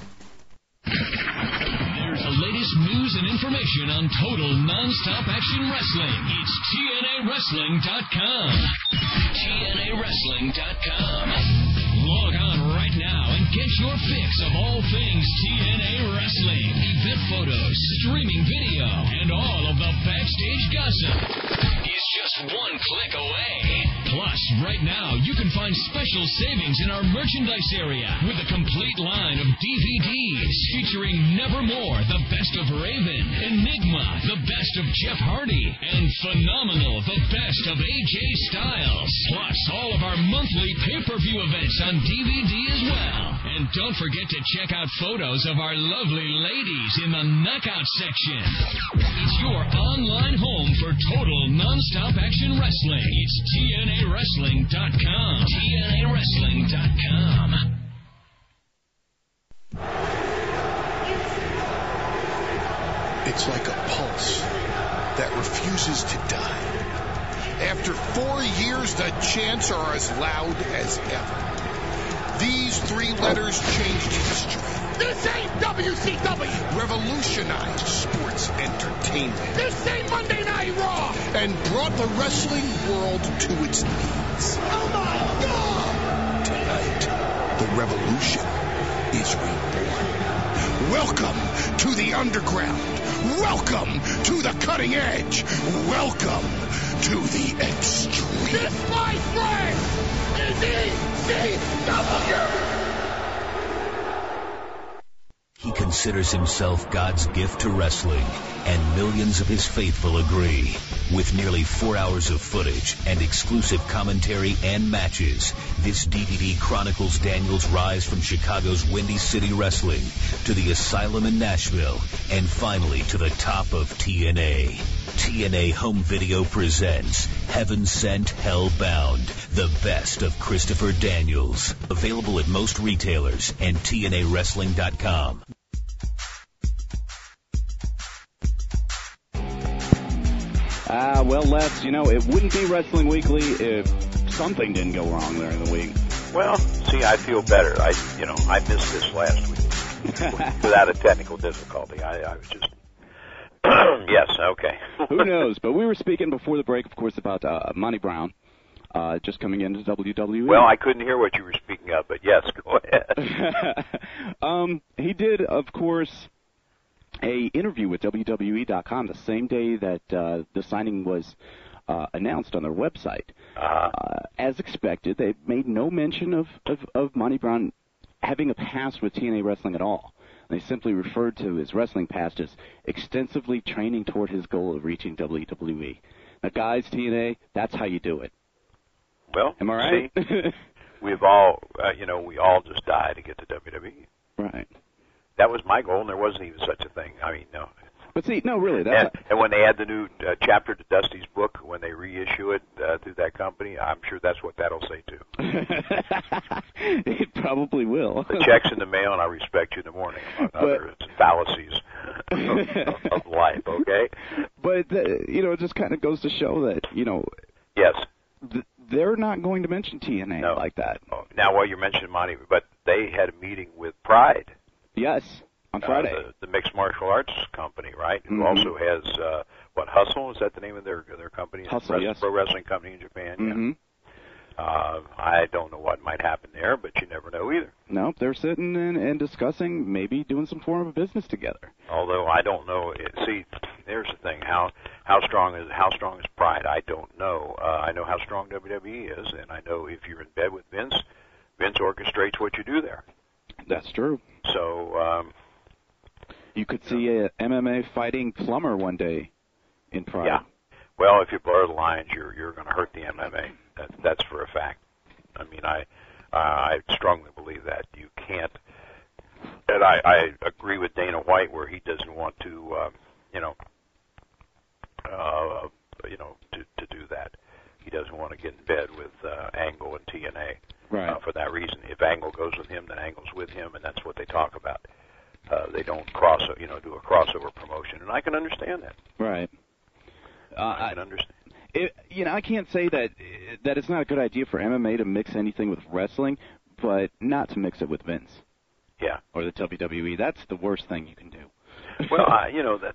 There's the latest news and information on total non-stop action wrestling. It's TNAWrestling.com. TNAWrestling.com. Log on right now and get your fix of all things TNA Wrestling. Event photos, streaming video, and all of the backstage gossip is just one click away. Plus, right now, you can find special savings in our merchandise area with a complete line of DVDs featuring Nevermore, the best of Raven, Enigma, the best of Jeff Hardy, and Phenomenal, the best of AJ Styles. Plus, all of our monthly pay-per-view events on DVD as well. And don't forget to check out photos of our lovely ladies in the Knockout section. It's your online home for total non-stop action wrestling. It's TNAWrestling.com. TNAWrestling.com. It's like a pulse that refuses to die. After 4 years, the chants are as loud as ever. These 3 letters changed history. This ain't WCW. Revolutionized sports entertainment. This ain't Monday Night Raw. And brought the wrestling world to its knees. Oh my God! Tonight, the revolution is reborn. Welcome to the underground. Welcome to the cutting edge. Welcome to the extreme. This, my friend, is ECW. He considers himself God's gift to wrestling, and millions of his faithful agree. With nearly 4 hours of footage and exclusive commentary and matches, this DVD chronicles Daniel's rise from Chicago's Windy City Wrestling to the Asylum in Nashville, and finally to the top of TNA. TNA Home Video presents Heaven Sent, Hell Bound, the best of Christopher Daniels. Available at most retailers and TNAWrestling.com. Well, Les, you know, it wouldn't be Wrestling Weekly if something didn't go wrong during the week. Well, see, I feel better. I missed this last week without a technical difficulty. I was just, yes, okay. Who knows? But we were speaking before the break, of course, about Monty Brown just coming into WWE. Well, I couldn't hear what you were speaking of, but yes, go ahead. He did, of course, a interview with WWE.com the same day that the signing was announced on their website. As expected, they made no mention of Monty Brown having a past with TNA Wrestling at all. They simply referred to his wrestling past as extensively training toward his goal of reaching WWE. Now, guys, TNA, that's how you do it. Well, am I right? See, we've all, we all just die to get to WWE. Right. That was my goal, and there wasn't even such a thing. I mean, no. But see, no, really. And when they add the new chapter to Dusty's book, when they reissue it through that company, I'm sure that's what that'll say, too. It probably will. The check's in the mail, and I respect you in the morning, among other fallacies of life, okay? But, it just kind of goes to show that, Yes. They're not going to mention TNA like that. Oh, now, well, you're mentioning Monty, but they had a meeting with Pride. Yes, on Friday. The mixed martial arts company, right? Who also has, Hustle? Is that the name of their company? Hustle, yes. Pro wrestling company in Japan, mm-hmm. I don't know what might happen there, but you never know either. No, they're sitting and discussing maybe doing some form of business together. Although I don't know. See, there's the thing. How strong is Pride? I don't know. I know how strong WWE is, and I know if you're in bed with Vince orchestrates what you do there. That's true. So you could see a MMA fighting plumber one day in Pride. Yeah. Well, if you blur the lines, you're going to hurt the MMA. That's for a fact. I mean, I strongly believe that you can't And I agree with Dana White where he doesn't want to, to do that. He doesn't want to get in bed with Angle and TNA. Right. For that reason, if Angle goes with him, then Angle's with him, and that's what they talk about. They don't do a crossover promotion, and I can understand that. Right. I can understand. I can't say that it's not a good idea for MMA to mix anything with wrestling, but not to mix it with Vince. Yeah. Or the WWE. That's the worst thing you can do. Well, I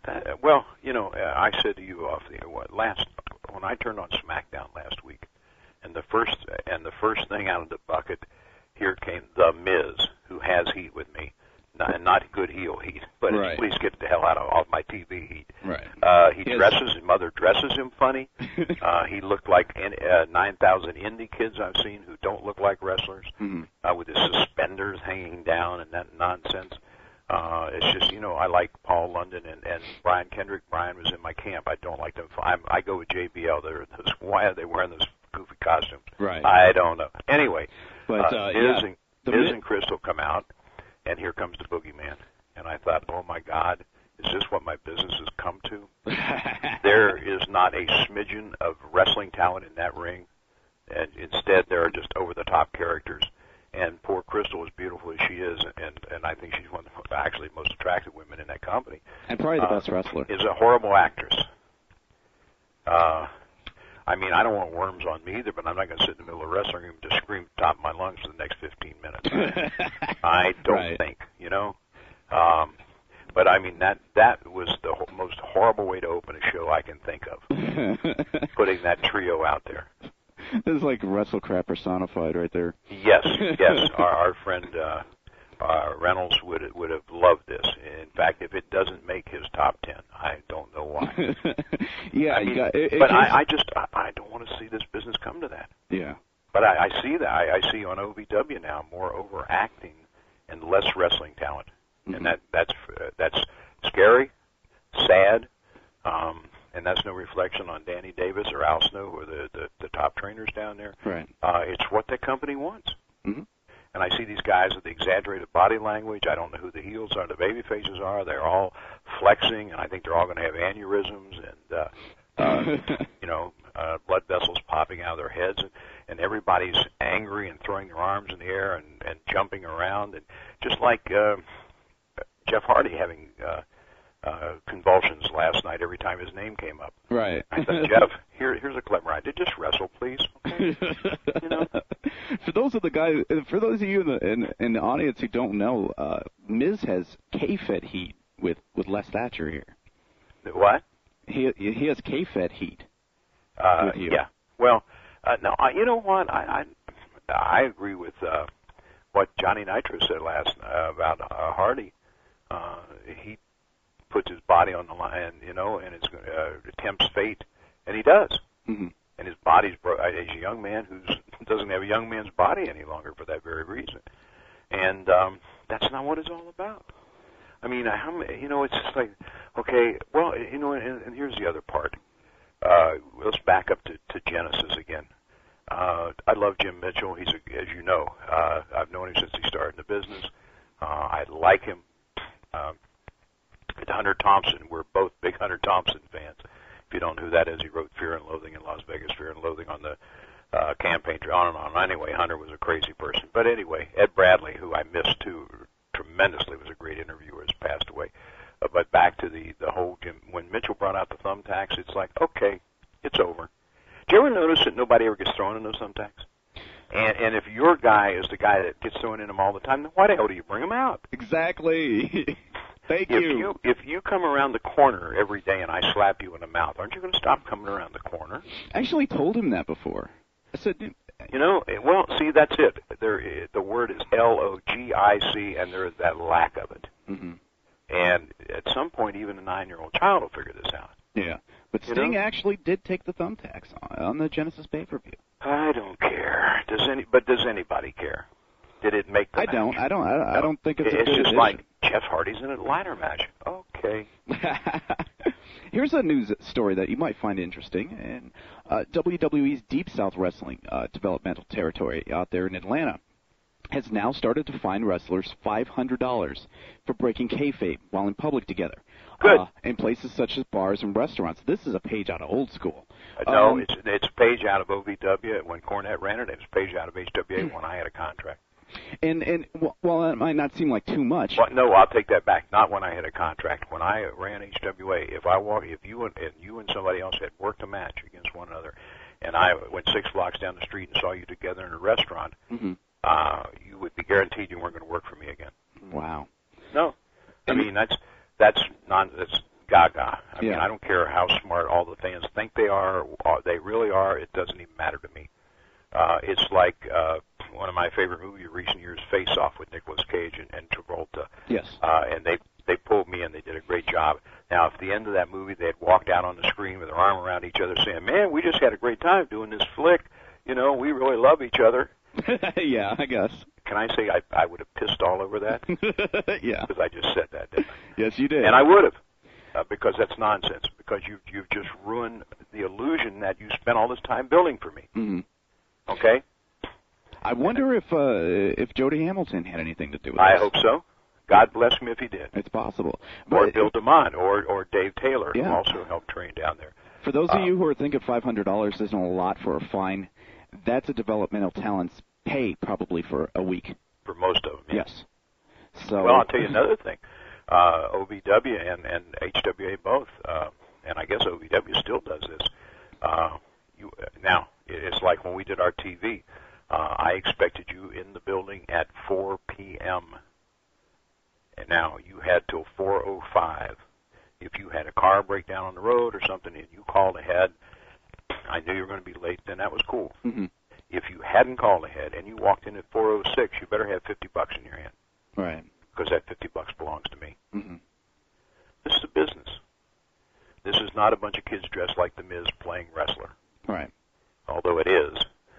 said to you when I turned on SmackDown last week, and the first thing out of the bucket, here came The Miz, who has heat with me. Not good heel heat, but right. Please get the hell out of my TV heat. Right. His mother dresses him funny. He looked like 9,000 indie kids I've seen who don't look like wrestlers, with his suspenders hanging down and that nonsense. It's just, I like Paul London and Brian Kendrick. Brian was in my camp. I don't like them. I go with JBL. Why are they wearing those goofy costumes? Right. I don't know. Anyway, but Miz and Crystal come out. And here comes the boogeyman. And I thought, oh, my God, is this what my business has come to? There is not a smidgen of wrestling talent in that ring. And instead, there are just over-the-top characters. And poor Crystal, as beautiful as she is, and I think she's one of the actually most attractive women in that company. And probably the best wrestler. Is a horrible actress. I don't want worms on me either, but I'm not going to sit in the middle of a wrestling room and just scream at the top of my lungs for the next 15 minutes. I don't think, But that was the most horrible way to open a show I can think of, putting that trio out there. This is like WrestleCrap personified right there. Yes. Our friend Reynolds would have loved this. In fact, if it doesn't make his top 10, I don't know why. I don't want to see this business come to that. Yeah. But I see that. I see on OVW now more overacting and less wrestling talent, and that's scary, sad, and that's no reflection on Danny Davis or Al Snow, who are the top trainers down there. Right. It's what the company wants. Mm-hmm. And I see these guys with the exaggerated body language. I don't know who the heels are, the baby faces are. They're all flexing, and I think they're all going to have aneurysms and, blood vessels popping out of their heads. And everybody's angry and throwing their arms in the air and jumping around. And just like Jeff Hardy having convulsions last night every time his name came up. Right. I said, Jeff, here's a clever idea. Just wrestle, please. Okay? For those of you in the audience who don't know, Miz has K-Fed heat with Les Thatcher here. What? He has K-Fed heat. Yeah. Well, no. You know what? I agree with what Johnny Nitro said last about Hardy. He puts his body on the line, and tempts fate, and he does. Mm-hmm. And his body's he's a young man who doesn't have a young man's body any longer for that very reason. And that's not what it's all about. It's just like, okay, well, and here's the other part. Let's back up to Genesis again. I love Jim Mitchell. He's, as you know, I've known him since he started in the business. I like him. Hunter Thompson, we're both big Hunter Thompson fans. If you don't know who that is, he wrote Fear and Loathing in Las Vegas, Fear and Loathing on the campaign, on and on. Anyway, Hunter was a crazy person. But anyway, Ed Bradley, who I missed too tremendously, was a great interviewer, has passed away. But back to the whole Jim, when Mitchell brought out the thumbtacks, it's like, okay, it's over. Do you ever notice that nobody ever gets thrown in those thumbtacks? And if your guy is the guy that gets thrown in them all the time, then why the hell do you bring them out? Exactly. Thank you. If you come around the corner every day and I slap you in the mouth, aren't you going to stop coming around the corner? I actually told him that before. I said, well, see, that's it. The word is L-O-G-I-C, and there is that lack of it. Mm-hmm. And at some point, even a 9-year-old child will figure this out. Yeah. But Sting actually did take the thumbtacks on the Genesis pay-per-view. I don't care. Does anybody care? Did it make the match? I don't think it's a good just addition. Like Jeff Hardy's in a ladder match. Okay. Here's a news story that you might find interesting. In WWE's Deep South Wrestling developmental territory out there in Atlanta, has now started to fine wrestlers $500 for breaking kayfabe while in public together. Good. In places such as bars and restaurants. This is a page out of Old School. No, it's a page out of OVW when Cornette ran it. It was a page out of HWA when I had a contract. And well, that might not seem like too much. Well, no, I'll take that back. Not when I had a contract. When I ran HWA, if you and somebody else had worked a match against one another, and I went 6 blocks down the street and saw you together in a restaurant, you would be guaranteed you weren't going to work for me again. Wow. No, I mean that's gaga. I mean, I don't care how smart all the fans think they are, or they really are. It doesn't even matter to me. It's like one of my favorite movies of recent years, Face Off, with Nicolas Cage and Travolta. Yes. And they pulled me in. They did a great job. Now, if at the end of that movie they had walked out on the screen with their arm around each other saying, "Man, we just had a great time doing this flick. You know, we really love each other." Yeah, I guess. Can I say I would have pissed all over that? Yeah. Because I just said that, didn't I? Yes, you did. And I would have, because that's nonsense. Because you've just ruined the illusion that you spent all this time building for me. Mm-hmm. Okay. I wonder if Jody Hamilton had anything to do with it. I hope so. God bless me if he did. It's possible. Or Bill DeMont, or Dave Taylor, yeah, who also helped train down there. For those of you who are thinking $500 isn't a lot for a fine, that's a developmental talent's pay probably for a week. For most of them, yes. So. Well, I'll tell you another thing. OVW and HWA both, and I guess OVW still does this. Now, it's like when we did our TV. I expected you in the building at 4 p.m. And now you had till 4:05. If you had a car breakdown on the road or something and you called ahead, I knew you were going to be late, then that was cool. Mm-hmm. If you hadn't called ahead and you walked in at 4:06, you better have $50 in your hand. Right. Because that $50 belongs to me. Mm-hmm. This is a business. This is not a bunch of kids dressed like The Miz playing wrestler. Right. Although it is,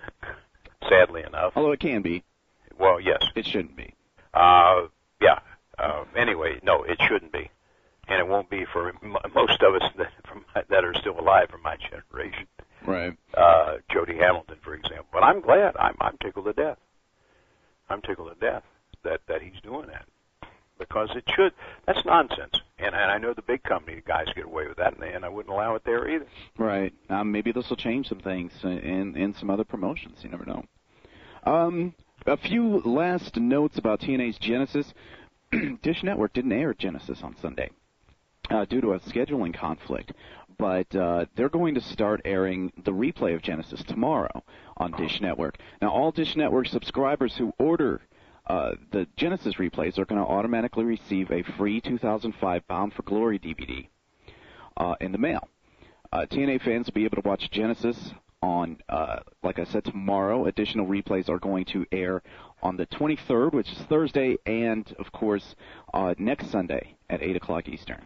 sadly enough. Although it can be. Well, yes. It shouldn't be. Yeah. Anyway, no, it shouldn't be. And it won't be for most of us that are still alive from my generation. Right. Jody Hamilton, for example. But I'm glad. I'm tickled to death. I'm tickled to death that he's doing that. Because it should. That's nonsense. And I know the big company guys get away with that, and I wouldn't allow it there either. Right. Maybe this will change some things in some other promotions. You never know. A few last notes about TNA's Genesis. Dish Network didn't air Genesis on Sunday due to a scheduling conflict. But they're going to start airing the replay of Genesis tomorrow on Dish Network. Now, all Dish Network subscribers who order the Genesis replays are going to automatically receive a free 2005 Bound for Glory DVD in the mail. TNA fans will be able to watch Genesis on, like I said, tomorrow. Additional replays are going to air on the 23rd, which is Thursday, and, of course, next Sunday at 8 o'clock Eastern.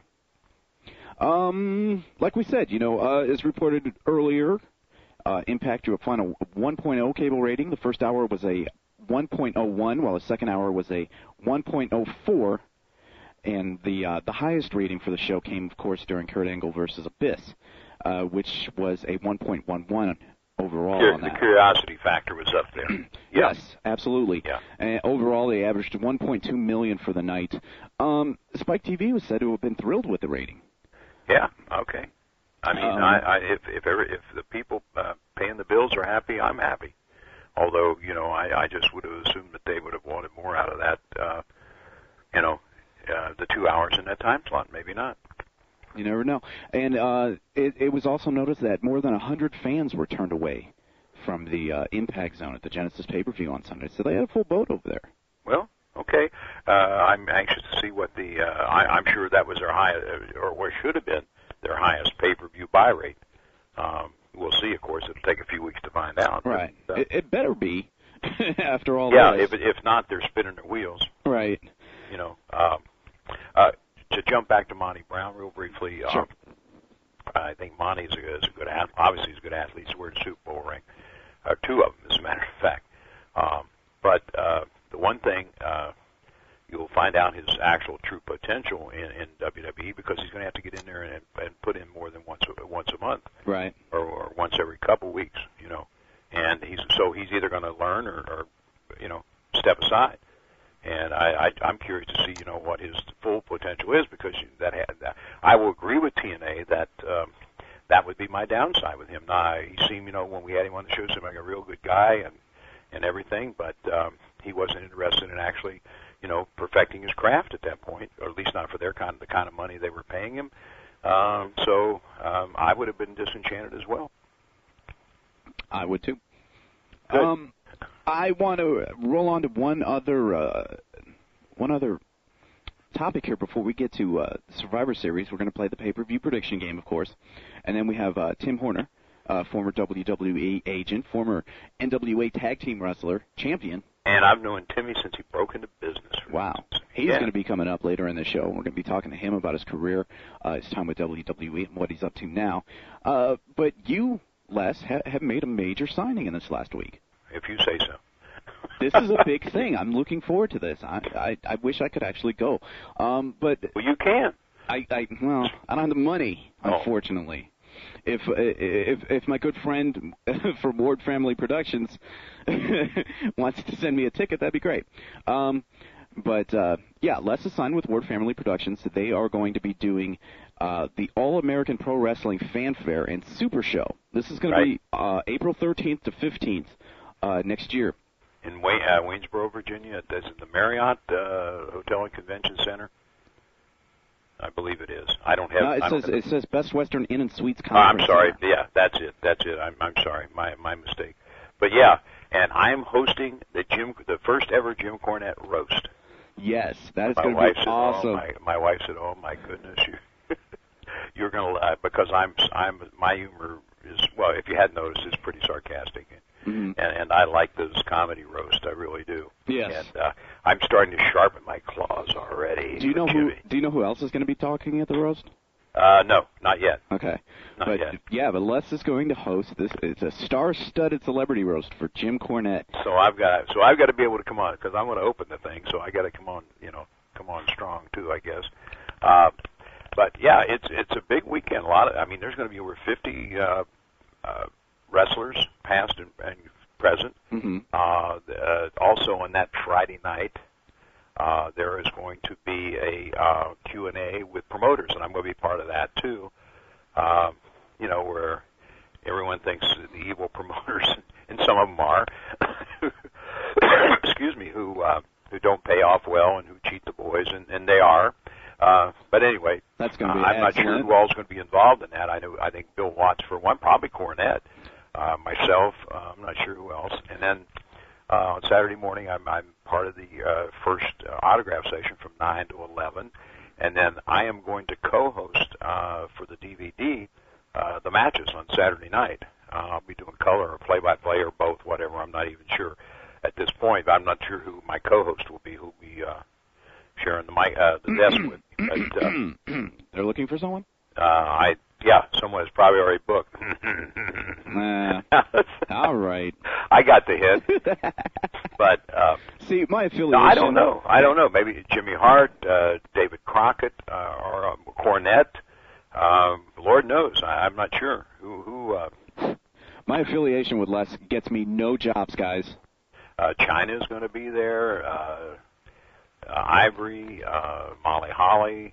Like we said, as reported earlier, Impact drew a final 1.0 cable rating. The first hour was a 1.01, while the second hour was a 1.04. And the highest rating for the show came, of course, during Kurt Angle versus Abyss, which was a 1.11 overall on that. The curiosity factor was up there. Yeah. Yes, absolutely. Yeah. And overall, they averaged 1.2 million for the night. Spike TV was said to have been thrilled with the rating. Yeah. Okay. I mean, if the people paying the bills are happy, I'm happy. Although, I just would have assumed that they would have wanted more out of that. The 2 hours in that time slot. Maybe not. You never know. And it was also noticed that more than 100 fans were turned away from the Impact Zone at the Genesis pay-per-view on Sunday. So they had a full boat over there. Well, okay. I'm anxious to see what I'm sure that was their highest, or what should have been their highest pay-per-view buy rate. We'll see, of course. It'll take a few weeks to find out. Right. But, it better be, after all this. Yeah, if not, they're spinning their wheels. Right. To jump back to Monty Brown real briefly, sure. I think Monty is a good athlete. Obviously, he's a good athlete. He's wearing a Super Bowl ring. Two of them, as a matter of fact. But the one thing, you'll find out his actual true potential in WWE, because he's going to have to get in there and put in more than once a month. Right. Or once every couple weeks, And he's either going to learn or step aside that would be my downside with him. Now, he seemed, when we had him on the show, seemed like a real good guy and everything, but he wasn't interested in actually, perfecting his craft at that point, or at least not for the kind of money they were paying him. So I would have been disenchanted as well. I would too. Good. I want to roll on to one other topic here before we get to Survivor Series. We're going to play the pay-per-view prediction game, of course, and then we have Tim Horner, former WWE agent, former NWA Tag Team Wrestler, champion. And I've known Timmy since he broke into business. Wow. He's going to be coming up later in the show. We're going to be talking to him about his career, his time with WWE, and what he's up to now. But you, Les, have made a major signing in this last week. If you say so. This is a big thing. I'm looking forward to this. I wish I could actually go. But well, you can. I don't have the money, unfortunately. If my good friend from Ward Family Productions wants to send me a ticket, that'd be great. But Les is signed with Ward Family Productions. They are going to be doing the All-American Pro Wrestling Fanfare and Super Show. This is going to be April 13th to 15th next year. In Waynesboro, Virginia, at the Marriott Hotel and Convention Center. I believe it is. I don't have. It says Best Western Inn and Suites Conference. I'm sorry. Yeah, that's it. I'm sorry. My mistake. But yeah, and I'm hosting the first ever Jim Cornette roast. Yes, that is going to be awesome. My wife said, "Oh my goodness, you're going to laugh," because my humor is, well, if you hadn't noticed, is pretty sarcastic. Mm-hmm. And I like those comedy roasts. I really do. Yes. And I'm starting to sharpen my claws already. Do you know who else is going to be talking at the roast? No, not yet. Okay. Not yet. Yeah, but Les is going to host this. It's a star-studded celebrity roast for Jim Cornette. So I've got to be able to come on, because I'm going to open the thing. So I got to come on strong too, I guess. But yeah, it's a big weekend. There's going to be over 50 wrestlers, past and present. Mm-hmm. Also on that Friday night, there is going to be a Q&A with promoters, and I'm going to be part of that too. Where everyone thinks the evil promoters, and some of them are, excuse me, who don't pay off well and who cheat the boys, and they are. But anyway, that's going to be I'm not sure who all's going to be involved in that. I think Bill Watts for one, probably Cornette. Myself, I'm not sure who else. And then on Saturday morning, I'm part of the first autograph session from 9 to 11. And then I am going to co-host for the DVD the matches on Saturday night. I'll be doing color or play-by-play or both, whatever. I'm not even sure at this point. But I'm not sure who my co-host will be, who'll be sharing the desk with me. But, they're looking for someone? Someone is probably already booked. All right. I got the hit. But see, my affiliation. No, I don't know. Maybe Jimmy Hart, David Crockett, or Cornette. Lord knows. I'm not sure who. My affiliation with Les gets me no jobs, guys. China is going to be there. Ivory, Molly Holly.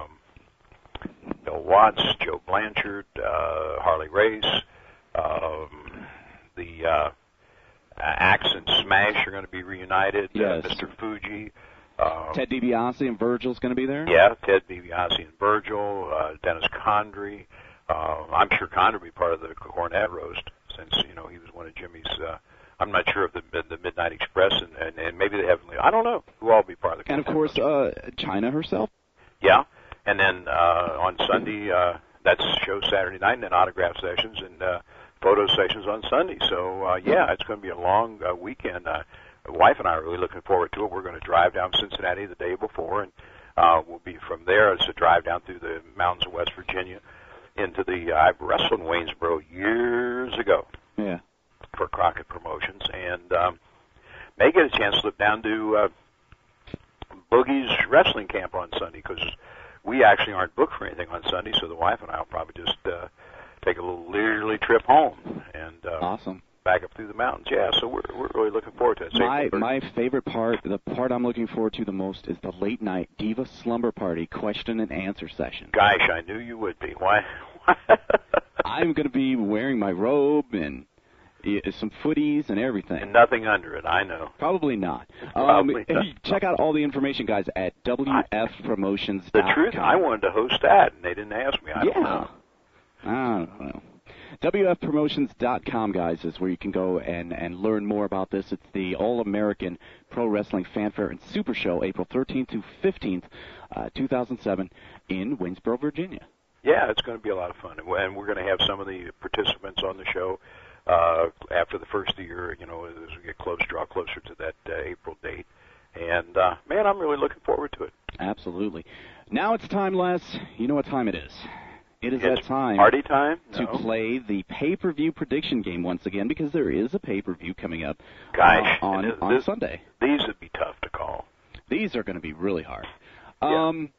Bill Watts, Joe Blanchard, Harley Race, the Axe and Smash are going to be reunited. Yes. Mr. Fuji. Ted DiBiase and Virgil's going to be there? Yeah, Ted DiBiase and Virgil, Dennis Condrey. I'm sure Condrey will be part of the Cornette roast, since, he was one of Jimmy's, I'm not sure of the Midnight Express, and maybe they have, I don't know who all will be part of the Cornette. And, of course, China herself? Yeah. And then on Sunday, that's show Saturday night, and then autograph sessions and photo sessions on Sunday. So, it's going to be a long weekend. My wife and I are really looking forward to it. We're going to drive down Cincinnati the day before, and we'll be from there. It's a drive down through the mountains of West Virginia into I've wrestled in Waynesboro years ago. Yeah. For Crockett Promotions, and may get a chance to slip down to Boogie's wrestling camp on Sunday, because we actually aren't booked for anything on Sunday, so the wife and I will probably just take a little leisurely trip home and awesome. Back up through the mountains. Yeah, so we're really looking forward to it. My favorite part, the part I'm looking forward to the most, is the late night Diva Slumber Party question and answer session. Gosh, I knew you would be. Why? I'm going to be wearing my robe and some footies and everything. And nothing under it, I know. Probably not. Probably not. Check out all the information, guys, at WFPromotions.com. The truth, I wanted to host that, and they didn't ask me. I don't know. I don't know. WFPromotions.com, guys, is where you can go and learn more about this. It's the All-American Pro Wrestling Fanfare and Super Show, April 13th to 15th, 2007, in Waynesboro, Virginia. Yeah, it's going to be a lot of fun. And we're going to have some of the participants on the show after the first of the year, as we get draw closer to that April date. And, man, I'm really looking forward to it. Absolutely. Now it's time, Les. You know what time it is. It's that time. Party time? To play the pay-per-view prediction game once again, because there is a pay-per-view coming up on Sunday. These would be tough to call. These are going to be really hard. Yeah.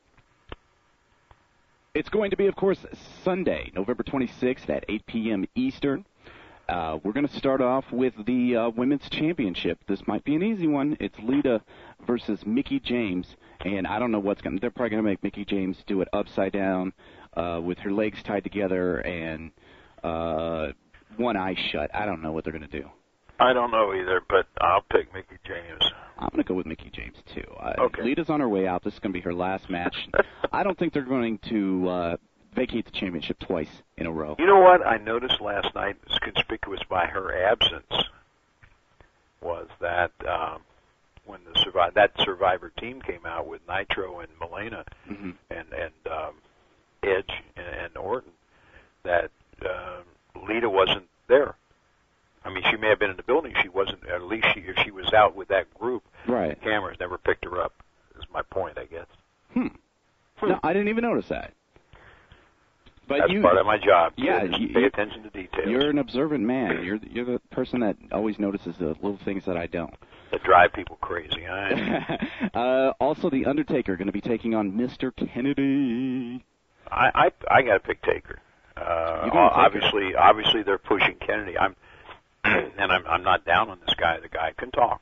It's going to be, of course, Sunday, November 26th at 8 p.m. Eastern. We're going to start off with the Women's Championship. This might be an easy one. It's Lita versus Mickie James, and I don't know what's going to... They're probably going to make Mickie James do it upside down with her legs tied together and one eye shut. I don't know what they're going to do. I don't know either, but I'll pick Mickie James. I'm going to go with Mickie James, too. Okay. Lita's on her way out. This is going to be her last match. I don't think they're going to vacate the championship twice in a row. You know what I noticed last night is conspicuous by her absence was that when that Survivor team came out with Nitro and Melina and Edge and Orton, that Lita wasn't there. I mean, she may have been in the building. She wasn't. At least she was out with that group. Right. Cameras never picked her up. Is my point, I guess. No, I didn't even notice that. But that's part of my job. Yeah, pay attention to details. You're an observant man. You're the person that always notices the little things that I don't. That drive people crazy. Also, the Undertaker going to be taking on Mr. Kennedy. I got to pick Taker. Obviously they're pushing Kennedy. I'm not down on this guy. The guy can talk.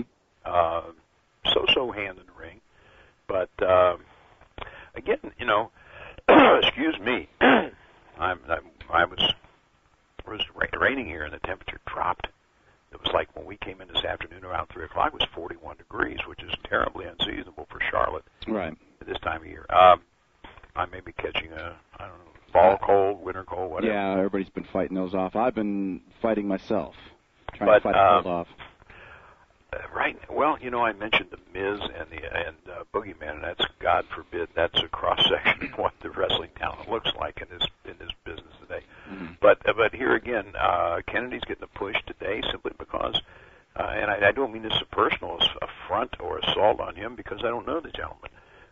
So hand in the ring, but again, excuse me. I was raining here and the temperature dropped. It was like when we came in this afternoon around 3 o'clock. It was 41 degrees, which is terribly unseasonable for Charlotte. Right. At this time of year. I may be catching fall cold, winter cold, whatever. Yeah, everybody's been fighting those off. I've been fighting myself, trying to fight the cold off. Right. Well, I mentioned the Miz and Boogeyman, and that's, God forbid, that's a cross section of what the wrestling talent looks like in this business today. But here again, Kennedy's getting a push today simply because, and I don't mean this as a personal affront or assault on him because I don't know the gentleman.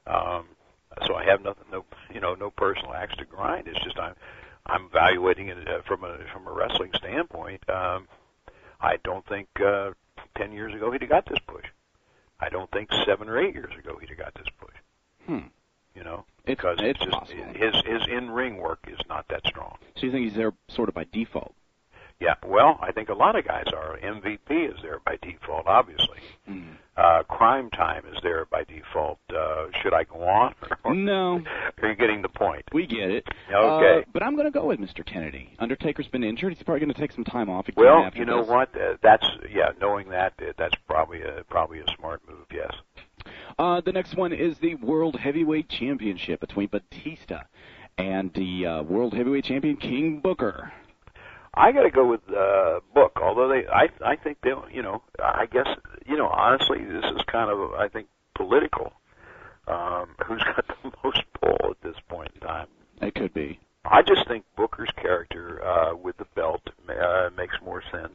So I have nothing, no personal axe to grind. It's just I'm evaluating it from a wrestling standpoint. I don't think 10 years ago he'd have got this push. I don't think 7 or 8 years ago he'd have got this push. Because it's just possible. His in-ring work is not that strong. So you think he's there sort of by default? Yeah, well, I think a lot of guys are. MVP is there by default, obviously. Crime Time is there by default. Should I go on? No. Are you getting the point? We get it. Okay. But I'm going to go with Mr. Kennedy. Undertaker's been injured. He's probably going to take some time off. Well, after you know this. what? Knowing that, that's probably a smart move, yes. The next one is the World Heavyweight Championship between Batista and the World Heavyweight Champion King Booker. I got to go with Book, although I think they, I guess, honestly, this is kind of, I think, political. Who's got the most pull at this point in time? It could be. I just think Booker's character with the belt makes more sense.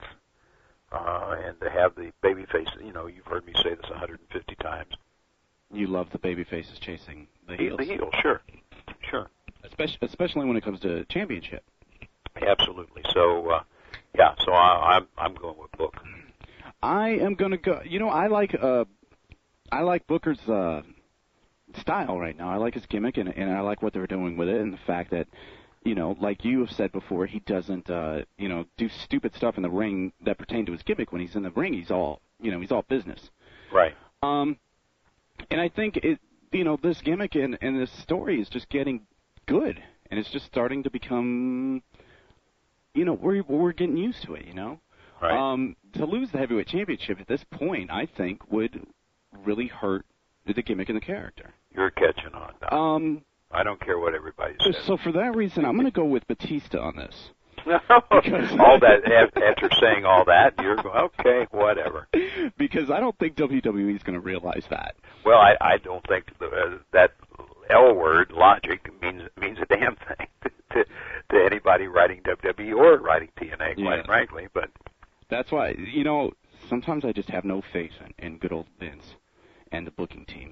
And to have the babyface, you've heard me say this 150 times. You love the babyfaces chasing the heels. The heel, sure. Especially when it comes to championship. Absolutely. So, so I'm going with Book. I am going to go. I like Booker's style right now. I like his gimmick, and I like what they're doing with it, and the fact that, like you have said before, he doesn't, do stupid stuff in the ring that pertain to his gimmick. When he's in the ring, he's all business. Right. And I think this gimmick and this story is just getting good, and it's just starting to become we're getting used to it, Right. To lose the heavyweight championship at this point, I think, would really hurt the gimmick and the character. You're catching on, Doc. I don't care what everybody says. So for that reason, I'm going to go with Batista on this. All that, after saying all that, you're going, okay, whatever. Because I don't think WWE is going to realize that. Well, I don't think that L word, logic, means a damn thing to anybody writing WWE or writing TNA, quite frankly. But that's why, sometimes I just have no faith in good old Vince and the booking team.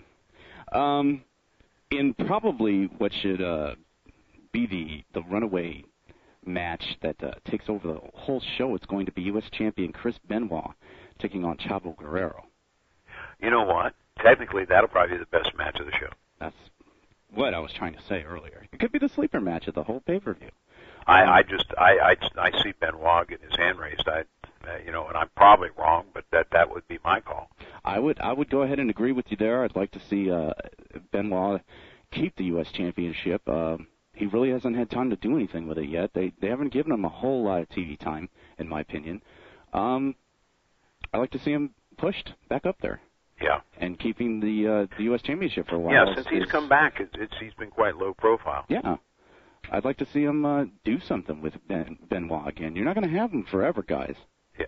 In probably what should be the runaway match that takes over the whole show, it's going to be U.S. Champion Chris Benoit taking on Chavo Guerrero. You know what? Technically, that'll probably be the best match of the show. That's what I was trying to say earlier. It could be the sleeper match of the whole pay-per-view. I see Benoit getting his hand raised. And I'm probably wrong, but that would be my call. I would go ahead and agree with you there. I'd like to see Benoit keep the U.S. Championship. He really hasn't had time to do anything with it yet. They haven't given him a whole lot of TV time, in my opinion. I'd like to see him pushed back up there. Yeah. And keeping the U.S. Championship for a while. Yeah, since he's come back, he's been quite low profile. Yeah. I'd like to see him do something with Benoit again. You're not going to have him forever, guys. Yeah.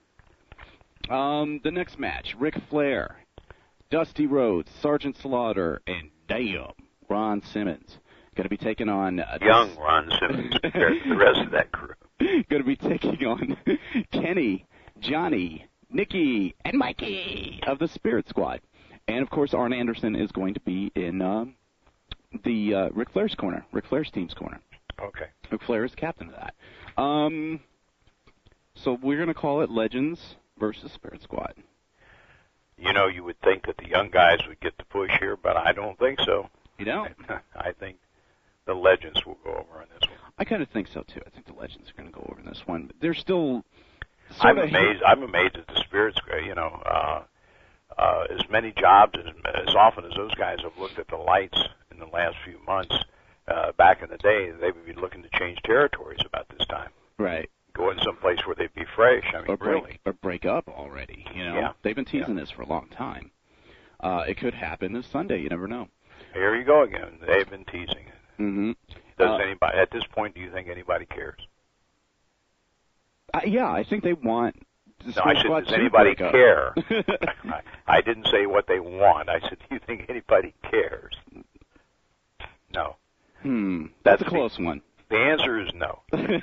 The next match, Ric Flair, Dusty Rhodes, Sergeant Slaughter, and Ron Simmons. Going to be taking on... young Ron Simmons compared to the rest of that crew. Going to be taking on Kenny, Johnny, Nikki, and Mikey of the Spirit Squad. And, of course, Arn Anderson is going to be in the Ric Flair's corner, Ric Flair's team's corner. Okay. Ric Flair is captain of that. So we're going to call it Legends versus Spirit Squad. You would think that the young guys would get the push here, but I don't think so. You don't? I think the Legends will go over on this one. I kind of think so, too. I think the Legends are going to go over in this one. But they're still... I'm amazed at the Spirit Squad. As many jobs, as often as those guys have looked at the lights in the last few months, back in the day, they would be looking to change territories about this time. Right. Go in some place where they'd be fresh. I mean, or break up already. Yeah. They've been teasing this for a long time. It could happen this Sunday. You never know. Here you go again. They've been teasing it. Mm-hmm. Does anybody at this point? Do you think anybody cares? Yeah, I think they want. No, I said, does anybody care? I didn't say what they want. I said, do you think anybody cares? No. That's a close one. The answer is no.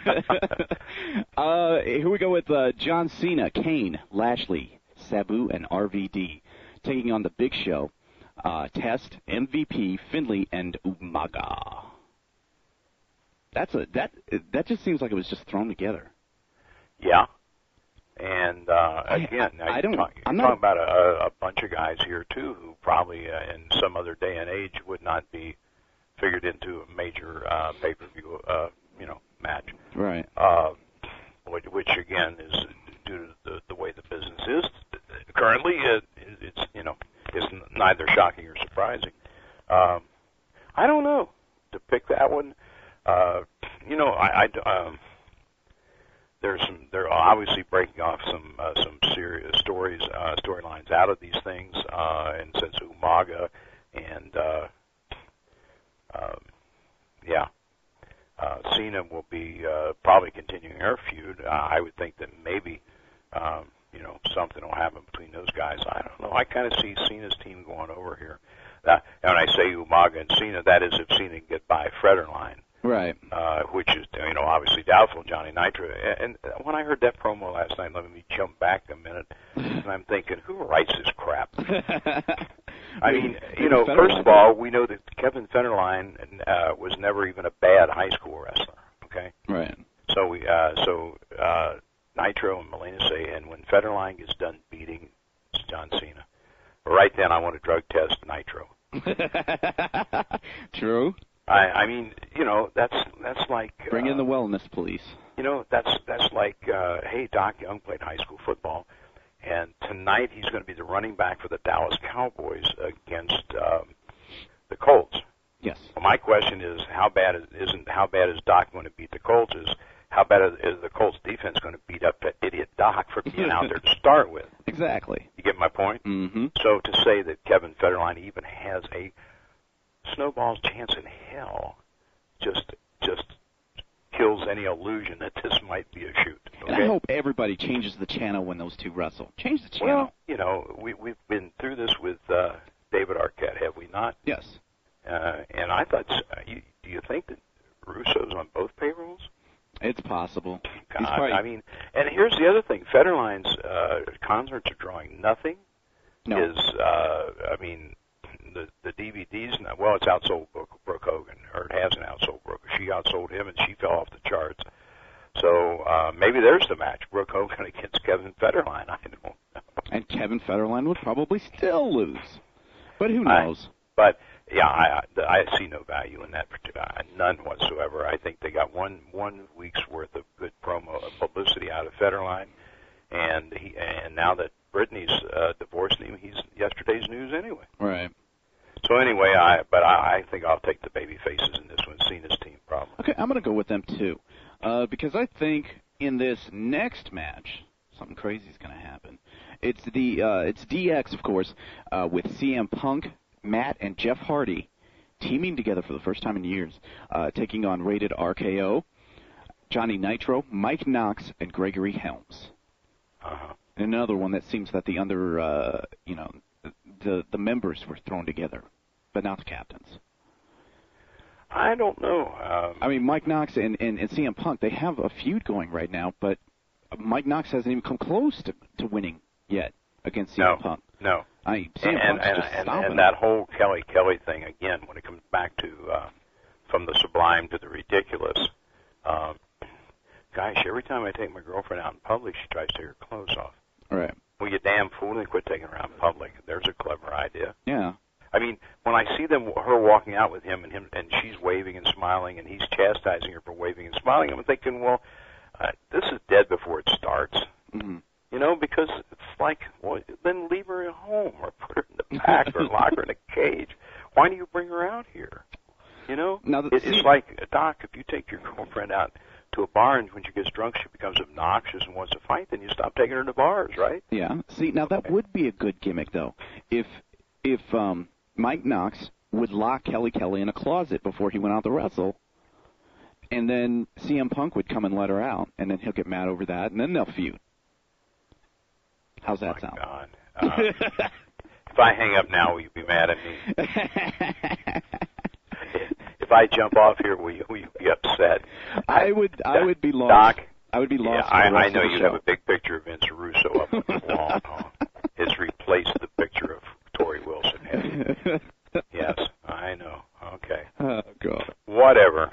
Here we go with John Cena, Kane, Lashley, Sabu, and RVD taking on the Big Show, Test, MVP, Finlay, and Umaga. That just seems like it was just thrown together. Yeah. And again, you're talking about a bunch of guys here too who probably in some other day and age would not be figured into a major pay-per-view match. Right. Which again is due to the way the business is currently. It's neither shocking or surprising. I don't know to pick that one. They're obviously breaking off some serious storylines out of these things, and since Umaga and Cena will be probably continuing her feud. I would think that maybe something will happen between those guys. I don't know. I kind of see Cena's team going over here. And when I say Umaga and Cena, that is if Cena can get by Federline. Right. Which is, obviously doubtful, Johnny Nitro. And when I heard that promo last night, let me jump back a minute, and I'm thinking, who writes this crap? I mean, first of all, we know that Kevin Federline was never even a bad high school wrestler, okay? Right. So Nitro and Melina say, and when Federline gets done beating John Cena, right then I want to drug test Nitro. True. I mean, that's like bring in the wellness police. That's like, hey, Doc Young played high school football, and tonight he's going to be the running back for the Dallas Cowboys against the Colts. Yes. Well, my question is, how bad is Doc going to beat the Colts? Is how bad is the Colts defense going to beat up that idiot Doc for being out there to start with? Exactly. You get my point? Mm-hmm. So to say that Kevin Federline even has a snowball's chance in hell just kills any illusion that this might be a shoot. Okay? And I hope everybody changes the channel when those two wrestle. Change the channel. Well, you know, we've been through this with David Arquette, have we not? Yes. And I thought, do you think that Russo's on both payrolls? It's possible. God, I mean, and here's the other thing. Federline's concerts are drawing nothing. No. I mean, the DVDs, well, it's outsold Brooke Hogan, or it hasn't outsold Brooke. She outsold him, and she fell off the charts. So maybe there's the match, Brooke Hogan against Kevin Federline. I don't know. And Kevin Federline would probably still lose. But who knows? But, yeah, I see no value in that, none whatsoever. I think they got one week's worth of good publicity out of Federline, and now that Brittany's divorced him, he's yesterday's news anyway. Right. So anyway, I think I'll take the baby faces in this one, Cena's team probably. Okay, I'm going to go with them too, because I think in this next match, something crazy is going to happen. It's DX, of course, with CM Punk, Matt, and Jeff Hardy teaming together for the first time in years, taking on Rated RKO, Johnny Nitro, Mike Knox, and Gregory Helms. Uh-huh. Another one that seems that the the members were thrown together, but not the captains. I don't know. I mean, Mike Knox and CM Punk, they have a feud going right now, but Mike Knox hasn't even come close to winning yet against CM Punk. No. CM Punk's just stomping and that whole Kelly thing, again, when it comes back to from the sublime to the ridiculous, gosh, every time I take my girlfriend out in public, she tries to take her clothes off. Right. Well, you damn fool, and quit taking her out in public. There's a clever idea. Yeah. I mean, when I see her walking out with him, and she's waving and smiling, and he's chastising her for waving and smiling, I'm thinking, well, this is dead before it starts. Mm-hmm. You know, because it's like, well, then leave her at home or put her in the back or lock her in a cage. Why do you bring her out here? You know, it's like, Doc, if you take your girlfriend out to a bar and when she gets drunk she becomes obnoxious and wants to fight, then you stop taking her to bars, right? Yeah. See, now that would be a good gimmick, though. If Mike Knox would lock Kelly in a closet before he went out to wrestle, and then CM Punk would come and let her out, and then he'll get mad over that, and then they'll feud. How's that sound? God. If I hang up now, will you be mad at me? If I jump off here, will you be upset? I would be lost. Doc, I would be lost. Yeah, I know you have a big picture of Vince Russo up on the wall. It's replaced the picture of Tori Wilson. Yes, I know. Okay. Oh God. Whatever.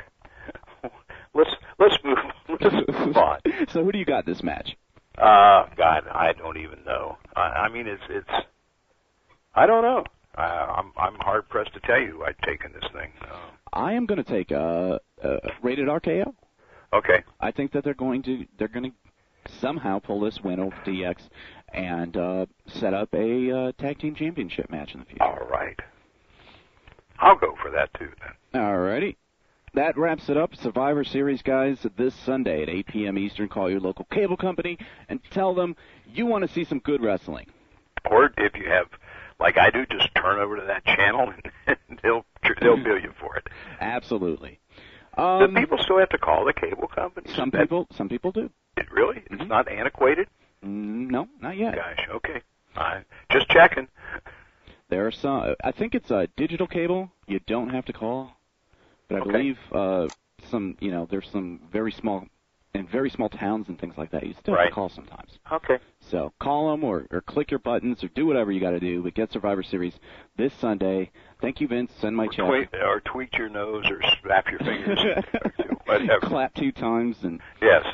Let's move on. So who do you got this match? God, I don't even know. I mean, it's. I don't know. I'm hard pressed to tell you who I'd take in this thing. I am going to take Rated RKO. Okay. I think that they're going to somehow pull this win over DX and set up a tag team championship match in the future. All right. I'll go for that too then. All righty. That wraps it up. Survivor Series, guys, this Sunday at 8 p.m. Eastern. Call your local cable company and tell them you want to see some good wrestling. Or if you have, like I do, just turn over to that channel and they'll bill you for it. Absolutely. Do people still have to call the cable company? Some people do. Really? Mm-hmm. It's not antiquated? No, not yet. Gosh, okay. Just checking. There are some. I think it's a digital cable. You don't have to call. But I believe there's some very small towns and things like that. You still have to call sometimes. Okay. So call them or click your buttons or do whatever you got to do. But get Survivor Series this Sunday. Thank you, Vince. Send my check. Or tweak your nose or snap your fingers. Or whatever. Clap 2 times. And yes.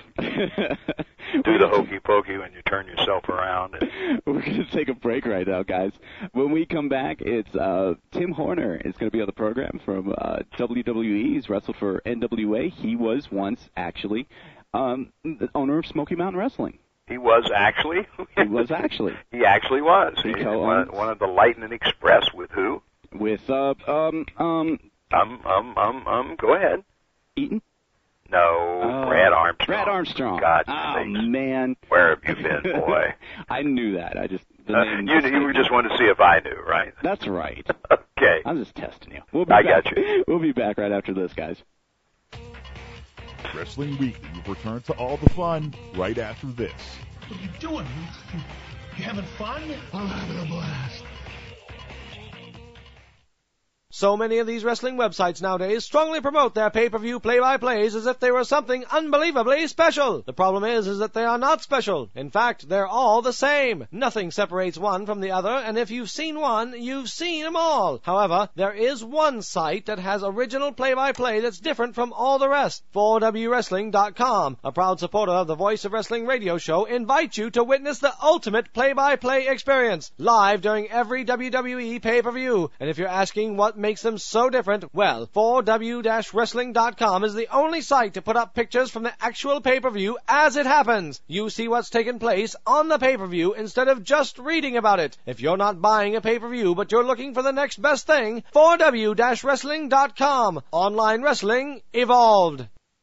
Do the hokey pokey when you turn yourself around. We're going to take a break right now, guys. When we come back, it's Tim Horner is going to be on the program from WWE. He's wrestled for NWA. He was once actually the owner of Smoky Mountain Wrestling. He was actually? He was actually. He actually was. He one of the Lightning Express with who? With, go ahead. Eaton? No, Brad Armstrong. Brad Armstrong. God's oh, sakes. man. Where have you been, boy? I knew that. You just wanted to see if I knew, right? That's right. Okay. I'm just testing you. Got you. We'll be back right after this, guys. Wrestling Weekly will return to all the fun right after this. What are you doing? You having fun? I'm having a blast. So many of these wrestling websites nowadays strongly promote their pay-per-view play-by-plays as if they were something unbelievably special. The problem is that they are not special. In fact, they're all the same. Nothing separates one from the other, and if you've seen one, you've seen them all. However, there is one site that has original play-by-play that's different from all the rest. 4WWrestling.com, a proud supporter of the Voice of Wrestling radio show, invites you to witness the ultimate play-by-play experience, live during every WWE pay-per-view. And if you're asking what makes them so different, well, 4W-Wrestling.com is the only site to put up pictures from the actual pay-per-view as it happens. You see what's taken place on the pay-per-view instead of just reading about it. If you're not buying a pay-per-view but you're looking for the next best thing, 4W-Wrestling.com. Online wrestling evolved.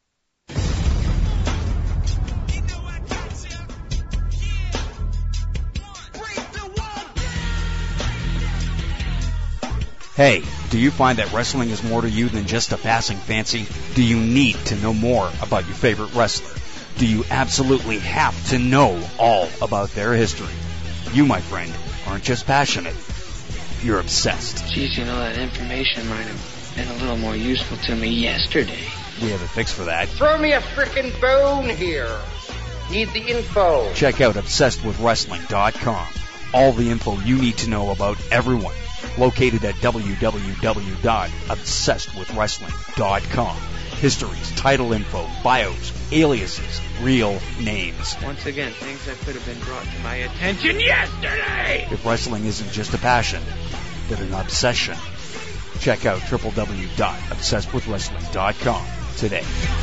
Hey, do you find that wrestling is more to you than just a passing fancy? Do you need to know more about your favorite wrestler? Do you absolutely have to know all about their history? You, my friend, aren't just passionate. You're obsessed. Geez, that information might have been a little more useful to me yesterday. We have a fix for that. Throw me a frickin' bone here. Need the info. Check out ObsessedWithWrestling.com. All the info you need to know about everyone. Located at www.obsessedwithwrestling.com. Histories, title info, bios, aliases, real names. Once again, things that could have been brought to my attention yesterday! If wrestling isn't just a passion, but an obsession, check out www.obsessedwithwrestling.com today.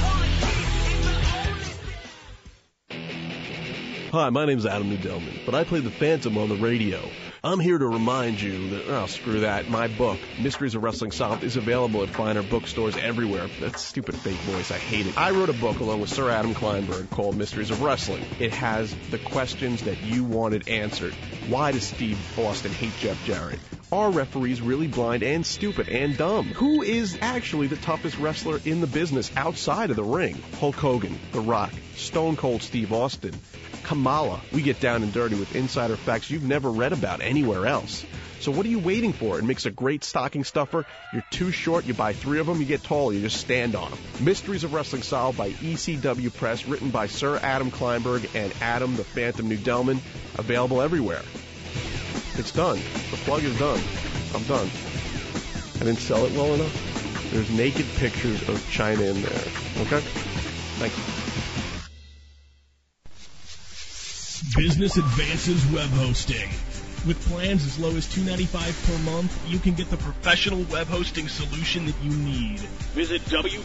Hi, my name's Adam Nudelman, but I play the Phantom on the radio. I'm here to remind you that, screw that, my book, Mysteries of Wrestling Solved, is available at finer bookstores everywhere. That stupid fake voice, I hate it. I wrote a book along with Sir Adam Kleinberg called Mysteries of Wrestling. It has the questions that you wanted answered. Why does Steve Austin hate Jeff Jarrett? Are referees really blind and stupid and dumb? Who is actually the toughest wrestler in the business outside of the ring? Hulk Hogan, The Rock, Stone Cold Steve Austin, Kamala. We get down and dirty with insider facts you've never read about anywhere else. So what are you waiting for? It makes a great stocking stuffer. You're too short, you buy 3 of them, you get tall, you just stand on them. Mysteries of Wrestling Solved by ECW Press, written by Sir Adam Kleinberg and Adam the Phantom Nudelman. Available everywhere. It's done. The plug is done. I'm done. I didn't sell it well enough. There's naked pictures of China in there. Okay? Thank you. Business Advances Web Hosting. With plans as low as $2.95 per month, you can get the professional web hosting solution that you need. Visit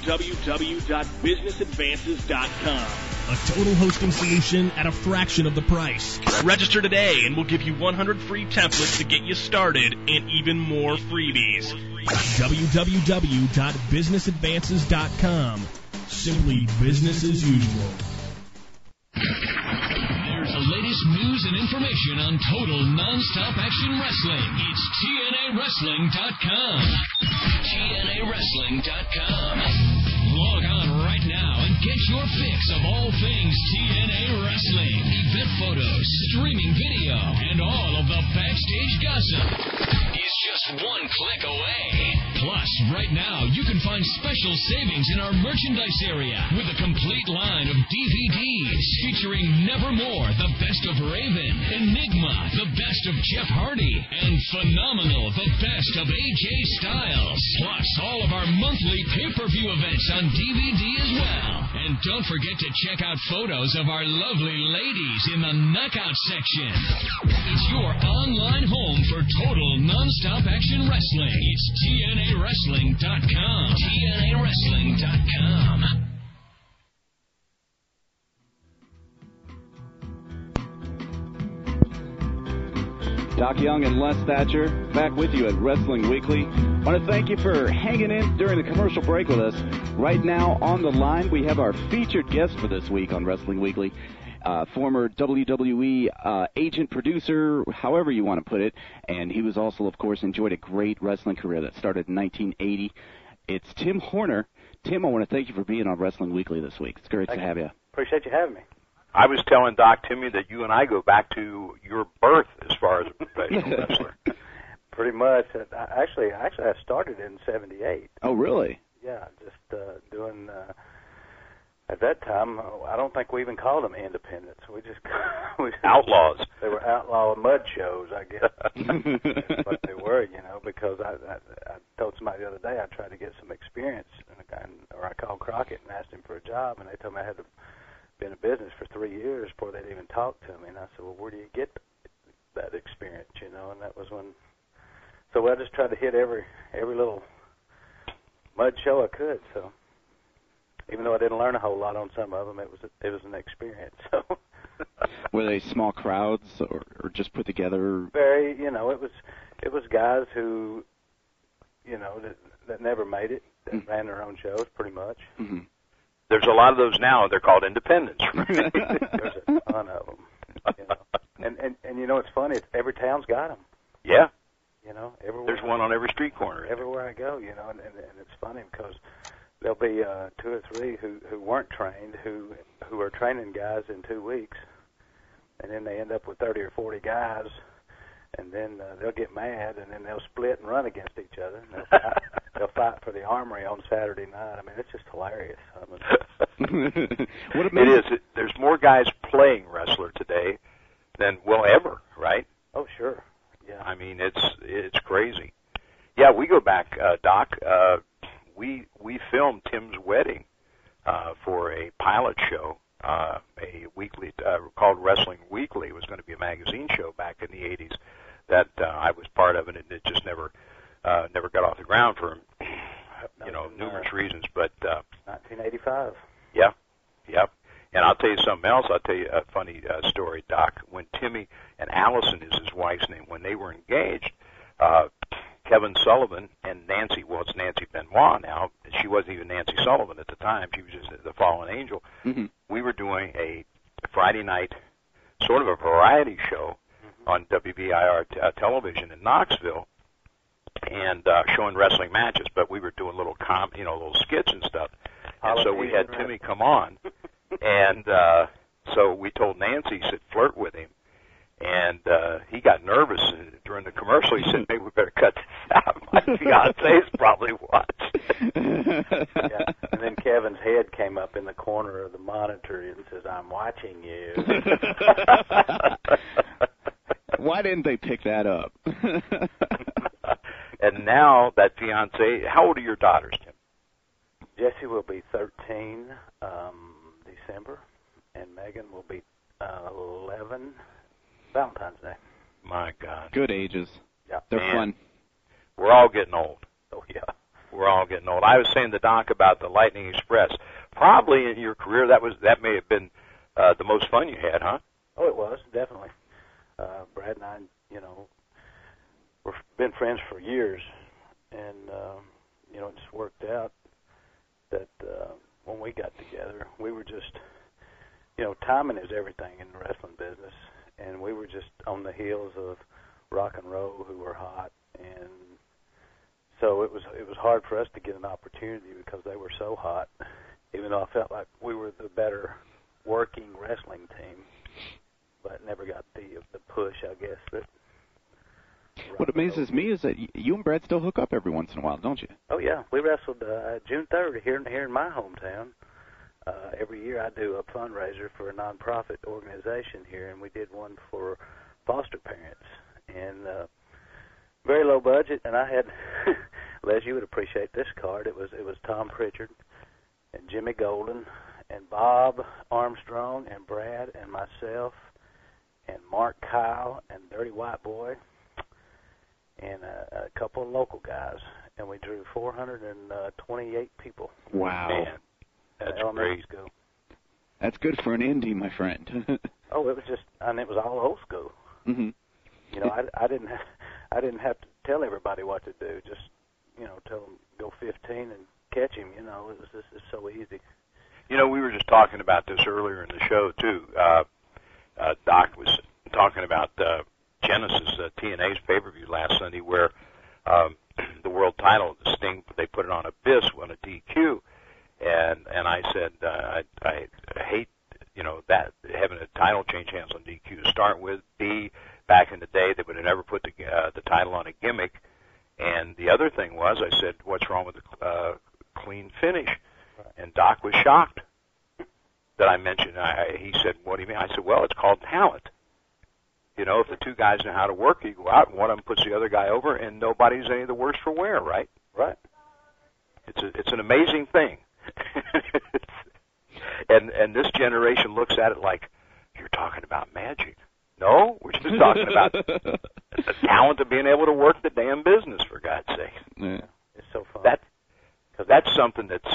www.businessadvances.com. A total hosting solution at a fraction of the price. Register today and we'll give you 100 free templates to get you started and even more freebies. www.businessadvances.com. Simply business as usual. There's the latest news and information on total non-stop action wrestling. It's TNAWrestling.com. TNAWrestling.com. Log on right now and get your fix of all things TNA Wrestling. Event photos, streaming video, and all of the backstage gossip is just one click away. Plus, right now, you can find special savings in our merchandise area with a complete line of DVDs featuring Nevermore, the best of Raven, Enigma, the best of Jeff Hardy, and Phenomenal, the best of AJ Styles. Plus, all of our monthly pay-per-view events on DVD as well. And don't forget to check out photos of our lovely ladies in the Knockout section. It's your online home for total non-stop action wrestling. It's TNAWrestling.com. TNAWrestling.com. Doc Young and Les Thatcher back with you at Wrestling Weekly. I want to thank you for hanging in during the commercial break with us. Right now on the line, we have our featured guest for this week on Wrestling Weekly, former WWE agent, producer, however you want to put it, and he was also, of course, enjoyed a great wrestling career that started in 1980. It's Tim Horner. Tim, I want to thank you for being on Wrestling Weekly this week. It's great to have you. Appreciate you having me. I was telling Doc Timmy that you and I go back to your birth as far as a professional wrestler. Pretty much. Actually, I started in '78. Oh, really? Yeah, just doing. At that time, I don't think we even called them independents. We just outlaws. They were outlaw mud shows, I guess. But they were, because I told somebody the other day I tried to get some experience, or I called Crockett and asked him for a job, and they told me I had to be in business for 3 years before they'd even talk to me. And I said, well, where do you get that experience, And that was when. So I just tried to hit every little mud show I could. So even though I didn't learn a whole lot on some of them, it was an experience. So were they small crowds or just put together? Very, it was guys who, that never made it, that ran their own shows pretty much. Mm-hmm. There's a lot of those now. They're called independents. Right? There's a ton of them. And it's funny. Every town's got them. Yeah. Everywhere. There's one on every street corner. Everywhere I go, and it's funny because there'll be 2 or 3 who weren't trained, who are training guys in 2 weeks, and then they end up with 30 or 40 guys, and then they'll get mad, and then they'll split and run against each other. And they'll fight for the Armory on Saturday night. I mean, it's just hilarious. It is. There's more guys playing wrestler today than will ever, right? Oh, sure. Yeah. I mean, it's crazy. Yeah, we go back, Doc. We filmed Tim's wedding for a pilot show, a weekly called Wrestling Weekly. It was going to be a magazine show back in the 80s that I was part of, and it just never got off the ground for numerous reasons. But 1985. Yeah. And I'll tell you something else. I'll tell you a funny story, Doc. When Timmy and Allison is his wife's name, when they were engaged, Kevin Sullivan and Nancy, well, it's Nancy Benoit now. She wasn't even Nancy Sullivan at the time. She was just the Fallen Angel. Mm-hmm. We were doing a Friday night sort of a variety show on WBIR television in Knoxville and showing wrestling matches, but we were doing little skits and stuff. And so we had Timmy come on, and so we told Nancy, said, flirt with him. And he got nervous during the commercial. He said, maybe we better cut this out. My fiance's probably watching. Yeah. And then Kevin's head came up in the corner of the monitor and says, I'm watching you. Why didn't they pick that up? And now that fiance, how old are your daughters, Tim? Jessie will be 13 December, and Megan will be 11 Valentine's Day. My God. Good ages. Yeah. They're fun. We're all getting old. Oh, yeah. We're all getting old. I was saying to Doc about the Lightning Express. Probably in your career, that may have been the most fun you had, huh? Oh, it was, definitely. Brad and I, we've been friends for years, and, it just worked out that when we got together, we were just, timing is everything in the wrestling business, and we were just on the heels of Rock and Roll, who were hot, and so it was hard for us to get an opportunity because they were so hot, even though I felt like we were the better working wrestling team, but never got the push, I guess. But what amazes me is that you and Brad still hook up every once in a while, don't you? Oh, yeah. We wrestled June 3rd here in my hometown. Every year I do a fundraiser for a nonprofit organization here, and we did one for foster parents. And very low budget, and I had, Les, you would appreciate this card. It was Tom Pritchard and Jimmy Golden and Bob Armstrong and Brad and myself and Mark Kyle and Dirty White Boy and a couple of local guys, and we drew 428 people. Wow. Man, that's great. School. That's good for an indie, my friend. Oh, it was just, it was all old school. Mm-hmm. You know, I didn't have to tell everybody what to do. Just, you know, tell them go 15 and catch him. You know, it was just it's so easy. You know, we were just talking about this earlier in the show too. Doc was talking about Genesis TNA's pay-per-view last Sunday, where the world title, the Sting, they put it on Abyss on a DQ, and I said I hate, you know, that having a title change hands on DQ to start with. B, back in the day they would have never put the title on a gimmick, and the other thing was I said, what's wrong with the clean finish? And Doc was shocked that I mentioned. He said, what do you mean? I said, well, it's called talent. You know, if the two guys know how to work, you go out and one of them puts the other guy over, and nobody's any the worse for wear, right? Right. It's an amazing thing. and this generation looks at it like, you're talking about magic. No, we're just talking about the talent of being able to work the damn business, for God's sake. Yeah. It's so fun. That's something that's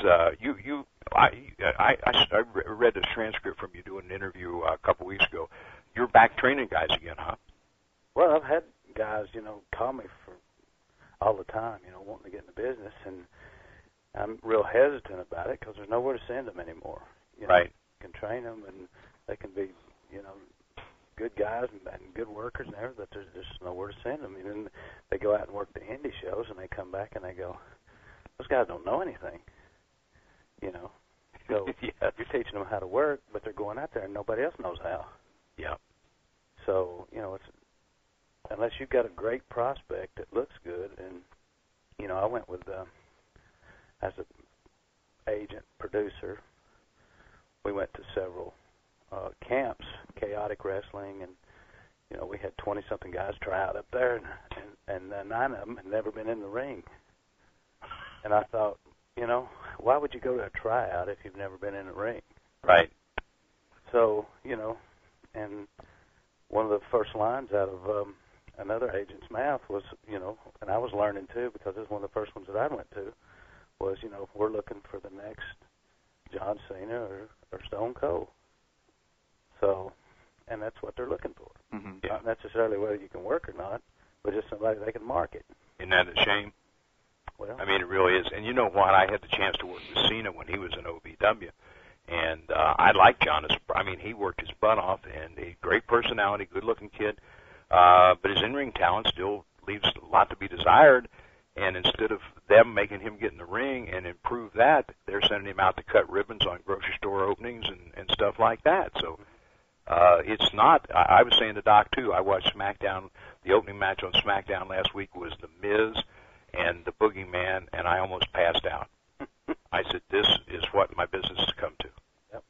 I read a transcript from you doing an interview a couple weeks ago. You're back training guys again, huh? Well, I've had guys, you know, call me for all the time, you know, wanting to get in the business, and I'm real hesitant about it because there's nowhere to send them anymore. You know, right. You can train them, and they can be, you know, good guys and good workers and everything, but there's just nowhere to send them. And then they go out and work the indie shows, and they come back and they go, those guys don't know anything, you know. So yeah. You're teaching them how to work, but they're going out there and nobody else knows how. Yeah. So, you know, it's unless you've got a great prospect that looks good, and, you know, I went with, as an agent, producer, we went to several camps, Chaotic Wrestling, and, you know, we had 20-something guys try out up there, and 9 of them had never been in the ring. And I thought, you know, why would you go to a tryout if you've never been in a ring? Right. So, you know, and one of the first lines out of another agent's mouth was, you know, and I was learning too because this is one of the first ones that I went to, was, you know, we're looking for the next John Cena or Stone Cold. So, and that's what they're looking for. Mm-hmm. Yeah. Not necessarily whether you can work or not, but just somebody they can market. Isn't that a shame? Well, I mean, it really is. And you know what? I had the chance to work with Cena when he was in OVW. And I like John. I mean, he worked his butt off, and a great personality, good-looking kid. But his in-ring talent still leaves a lot to be desired. And instead of them making him get in the ring and improve that, they're sending him out to cut ribbons on grocery store openings and stuff like that. So it's not. I was saying to Doc, too, I watched SmackDown. The opening match on SmackDown last week was The Miz and the Boogeyman, and I almost passed out. I said, this is what my business has come to. Yep.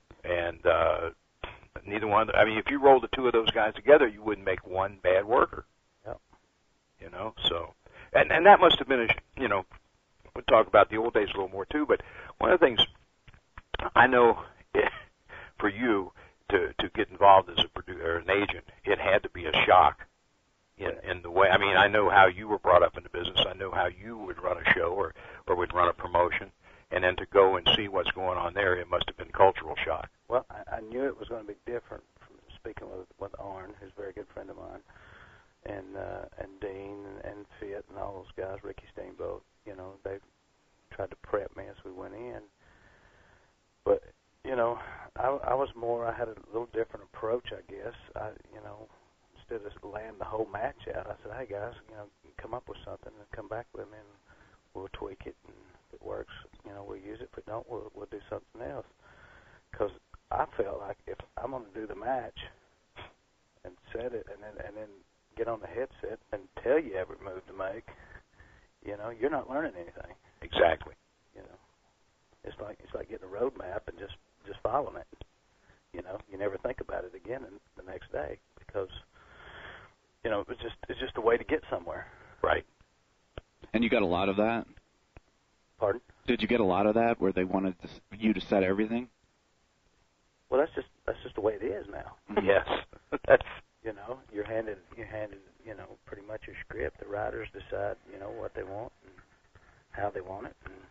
And neither one, I mean, if you rolled the two of those guys together, you wouldn't make one bad worker. Yep. You know, so, and that must have been, you know, we'll talk about the old days a little more too, but one of the things I know for you to get involved as a producer or an agent, it had to be a shock. In the way, I mean, I know how you were brought up in the business. I know how you would run a show or would run a promotion, and then to go and see what's going on there, it must have been cultural shock. Well, I knew it was going to be different from speaking with Arn, who's a very good friend of mine, and Dean and Fit and all those guys, Ricky Steamboat. You know, they tried to prep me as we went in. But, you know, I had a little different approach, I guess. You know, instead of laying the whole match out, I said, hey, guys, you know, come up with something and come back with me, and we'll tweak it, and if it works, you know, we'll use it. If it don't, we'll do something else. Because I felt like if I'm going to do the match and set it and then get on the headset and tell you every move to make, you know, you're not learning anything. Exactly. You know, it's like getting a road map and just following it. You know, you never think about it again the next day because, you know, it's just a way to get somewhere. Right. And you got a lot of that? Pardon? Did you get a lot of that where they wanted you to set everything? Well, that's just the way it is now. Yes. That's, you know, you're handed, you know, pretty much your script. The writers decide, you know, what they want and how they want it. And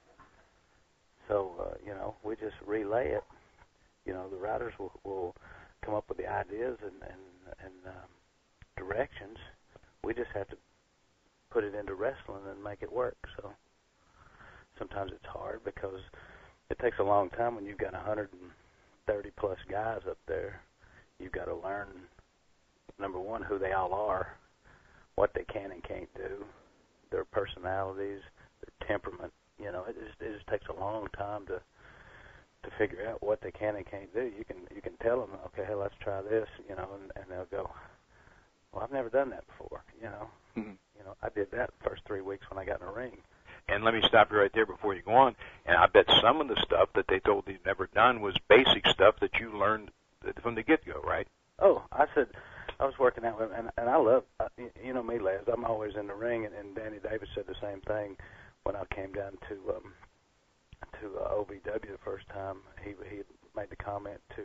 so, you know, we just relay it. You know, the writers will come up with the ideas and directions. We just have to put it into wrestling and make it work. So sometimes it's hard because it takes a long time when you've got 130 plus guys up there. You've got to learn, number one, who they all are, what they can and can't do, their personalities, their temperament. You know, it just takes a long time to figure out what they can and can't do. You can tell them, okay, hey, let's try this, you know, and they'll go, well, I've never done that before, you know. Mm-hmm. You know, I did that the first 3 weeks when I got in the ring. And let me stop you right there before you go on. And I bet some of the stuff that they told you never done was basic stuff that you learned from the get-go, right? Oh, I was working out with him, and I love, you know me, Les, I'm always in the ring, and Danny Davis said the same thing when I came down to OVW the first time. He made the comment to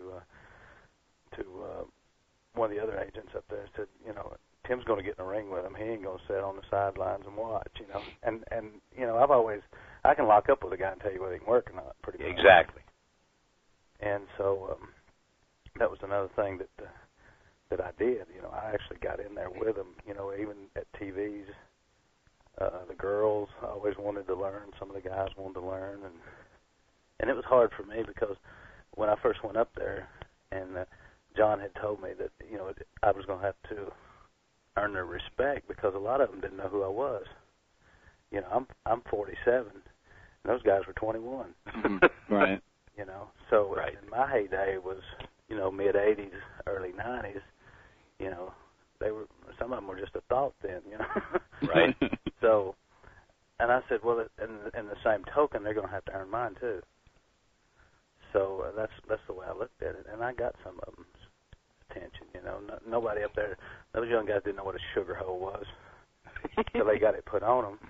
one of the other agents up there, said, you know, Tim's going to get in the ring with him. He ain't going to sit on the sidelines and watch, you know. And you know, I can lock up with a guy and tell you whether he can work or not, pretty much. Exactly. And so that was another thing that I did. You know, I actually got in there with him. You know, even at TVs, the girls always wanted to learn. Some of the guys wanted to learn, and it was hard for me because when I first went up there, and John had told me that, you know, I was going to have to earn their respect because a lot of them didn't know who I was. You know, I'm 47, and those guys were 21. Right. You know, so in my heyday was, you know, mid-'80s, early 90s. You know, some of them were just a thought then, you know. Right. So, and I said, well, in the same token, they're going to have to earn mine too. So that's the way I looked at it, and I got some of them's attention. You know, nobody up there, those young guys didn't know what a sugar hole was, so they got it put on them.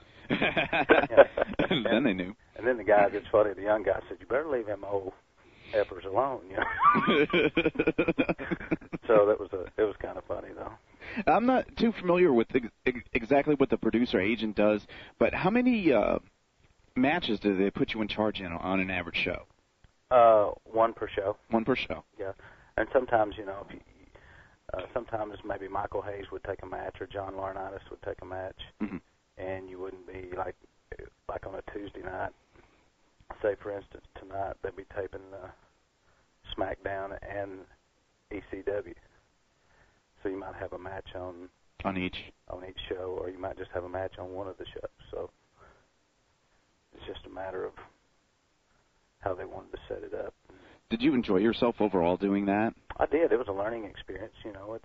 Then they knew. And then the guy, it's funny, the young guy said, you better leave them old effers alone, you know. So it was kind of funny, though. I'm not too familiar with exactly what the producer agent does, but how many matches do they put you in charge in on an average show? One per show. One per show. Yeah, and sometimes, you know, sometimes maybe Michael Hayes would take a match or John Laurinaitis would take a match, and you wouldn't be like on a Tuesday night. Say, for instance, tonight they'd be taping SmackDown and ECW, so you might have a match on each show, or you might just have a match on one of the shows. So it's just a matter of how they wanted to set it up. Did you enjoy yourself overall doing that? I did. It was a learning experience. You know,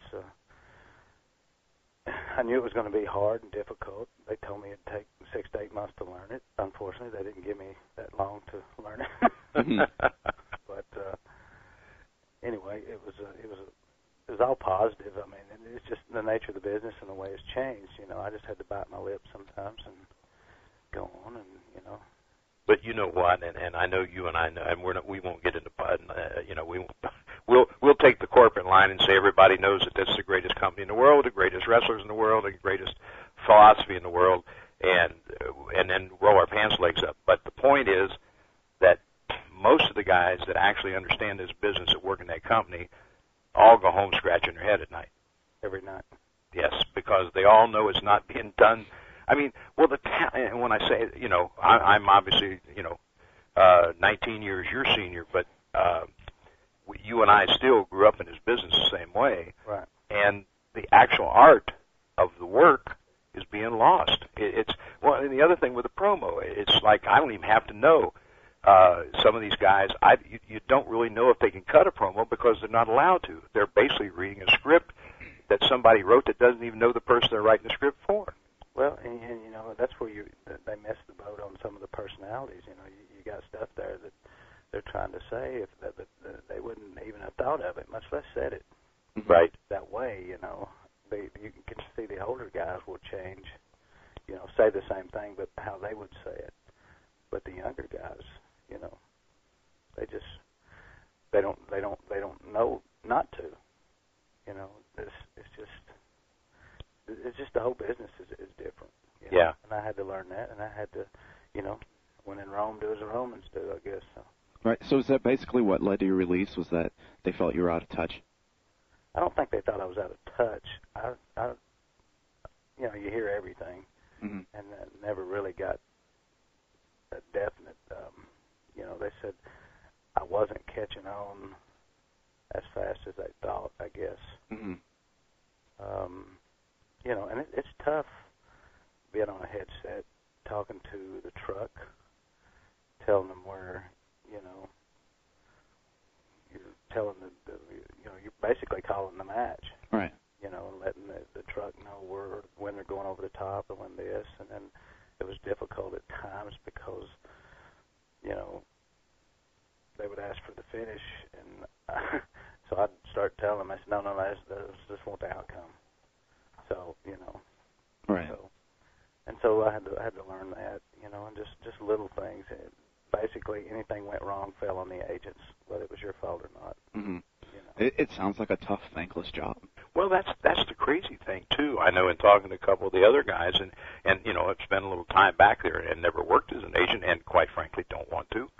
I knew it was going to be hard and difficult. They told me it'd take 6 to 8 months to learn it. Unfortunately, they didn't give me that long to learn it. But anyway, it was all positive. I mean, it's just the nature of the business and the way it's changed. You know, I just had to bite my lip sometimes and go on, and you know. But you know what, and I know you and I know, and we won't get into you know, we'll take the corporate line and say everybody knows that that's the greatest company in the world, the greatest wrestlers in the world, the greatest philosophy in the world, and then roll our pants legs up. But the point is that most of the guys that actually understand this business that work in that company all go home scratching their head at night. Every night. Yes, because they all know it's not being done. I mean, well, and when I say, you know, I'm obviously, you know, 19 years your senior, but you and I still grew up in this business the same way. Right. And the actual art of the work is being lost. Well, and the other thing with the promo, it's like I don't even have to know some of these guys. You don't really know if they can cut a promo because they're not allowed to. They're basically reading a script that somebody wrote that doesn't even know the person they're writing the script for. Well, and you know, that's where they missed the boat on some of the personalities. You know, you got stuff there that they're trying to say that they wouldn't even have thought of it, much less said it. Right. That way, you know, you can see the older guys will change, you know, say the same thing, but how they would say it. But the younger guys, you know, they don't know not to. You know, it's just the whole business is different. You know? Yeah. And I had to learn that, and I had to, you know, when in Rome, do as the Romans do, I guess. So. Right. So is that basically what led to your release? Was that they felt you were out of touch? I don't think they thought I was out of touch. I you know, you hear everything, and never really got a definite. You know, they said I wasn't catching on as fast as they thought, I guess. You know, and it's tough being on a headset, talking to the truck, telling them where, you know, you're telling you know, you're basically calling the match. Right. You know, and letting the truck know when they're going over the top and when this, and then it was difficult at times because, you know, they would ask for the finish, and so I'd start telling them, I said, no, I just want the outcome. So, you know. Right. So I had to learn that, you know, and just little things. Basically, anything went wrong fell on the agents, whether it was your fault or not. Mm-hmm. You know. It sounds like a tough, thankless job. Well, that's the crazy thing too. I know in talking to a couple of the other guys, and you know, I've spent a little time back there and never worked as an agent, and quite frankly, don't want to.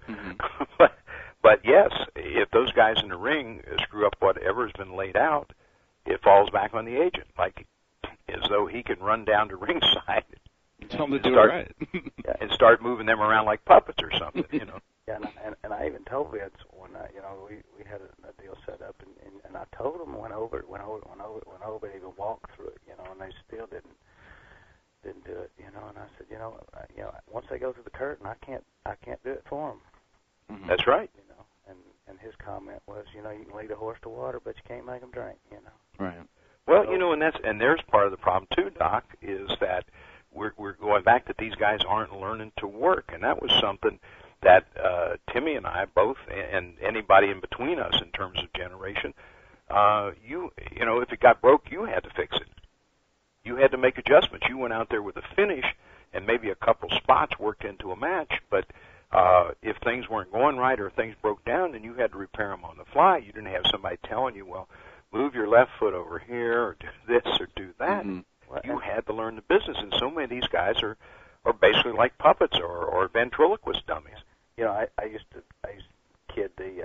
But yes, if those guys in the ring screw up whatever has been laid out, it falls back on the agent, like as though he can run down to ringside. Tell them to do it right. And start moving them around like puppets or something, you know. Yeah, and I even told Vince one night, you know, we had a deal set up, and I told him went over, and even walked through it, you know, and they still didn't do it, you know. And I said, you know, once they go through the curtain, I can't do it for them. That's right. You know, and his comment was, you know, you can lead a horse to water, but you can't make him drink, you know. Right. Well, you know, and there's part of the problem too, Doc, is that we're going back that these guys aren't learning to work, and that was something that Timmy and I both, and anybody in between us in terms of generation, you know, if it got broke, you had to fix it. You had to make adjustments. You went out there with a finish, and maybe a couple spots worked into a match, but if things weren't going right or things broke down, then you had to repair them on the fly. You didn't have somebody telling you, well, move your left foot over here, or do this, or do that. You had to learn the business, and so many of these guys are basically like puppets or ventriloquist dummies. You know, I used to kid the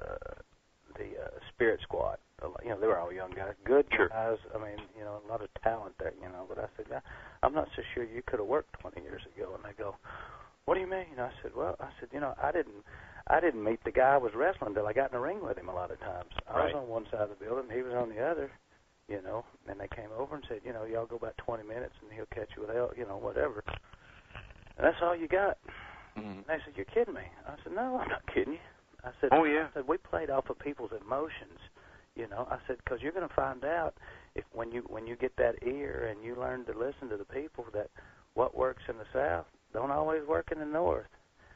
Spirit Squad. You know, they were all young guys, good guys. I mean, you know, a lot of talent there. You know, but I said, I'm not so sure you could have worked 20 years ago. And they go, what do you mean? I said, well, you know, I didn't meet the guy I was wrestling until I got in the ring with him a lot of times. I was on one side of the building, he was on the other. You know, and they came over and said, you know, y'all go about 20 minutes and he'll catch you with hell, you know, whatever. And that's all you got. And they said, you're kidding me. I said, no, I'm not kidding you. I said, oh, yeah. I said, we played off of people's emotions, you know. I said, because you're going to find out if when you get that ear and you learn to listen to the people, that what works in the South don't always work in the North.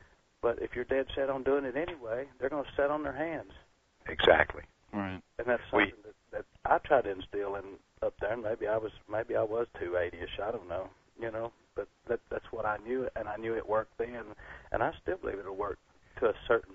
But if you're dead set on doing it anyway, they're going to sit on their hands. Exactly. Right. And that's something that I tried to instill in up there. And maybe I was 280ish. I don't know. You know, but that's what I knew, and I knew it worked then, and I still believe it'll work to a certain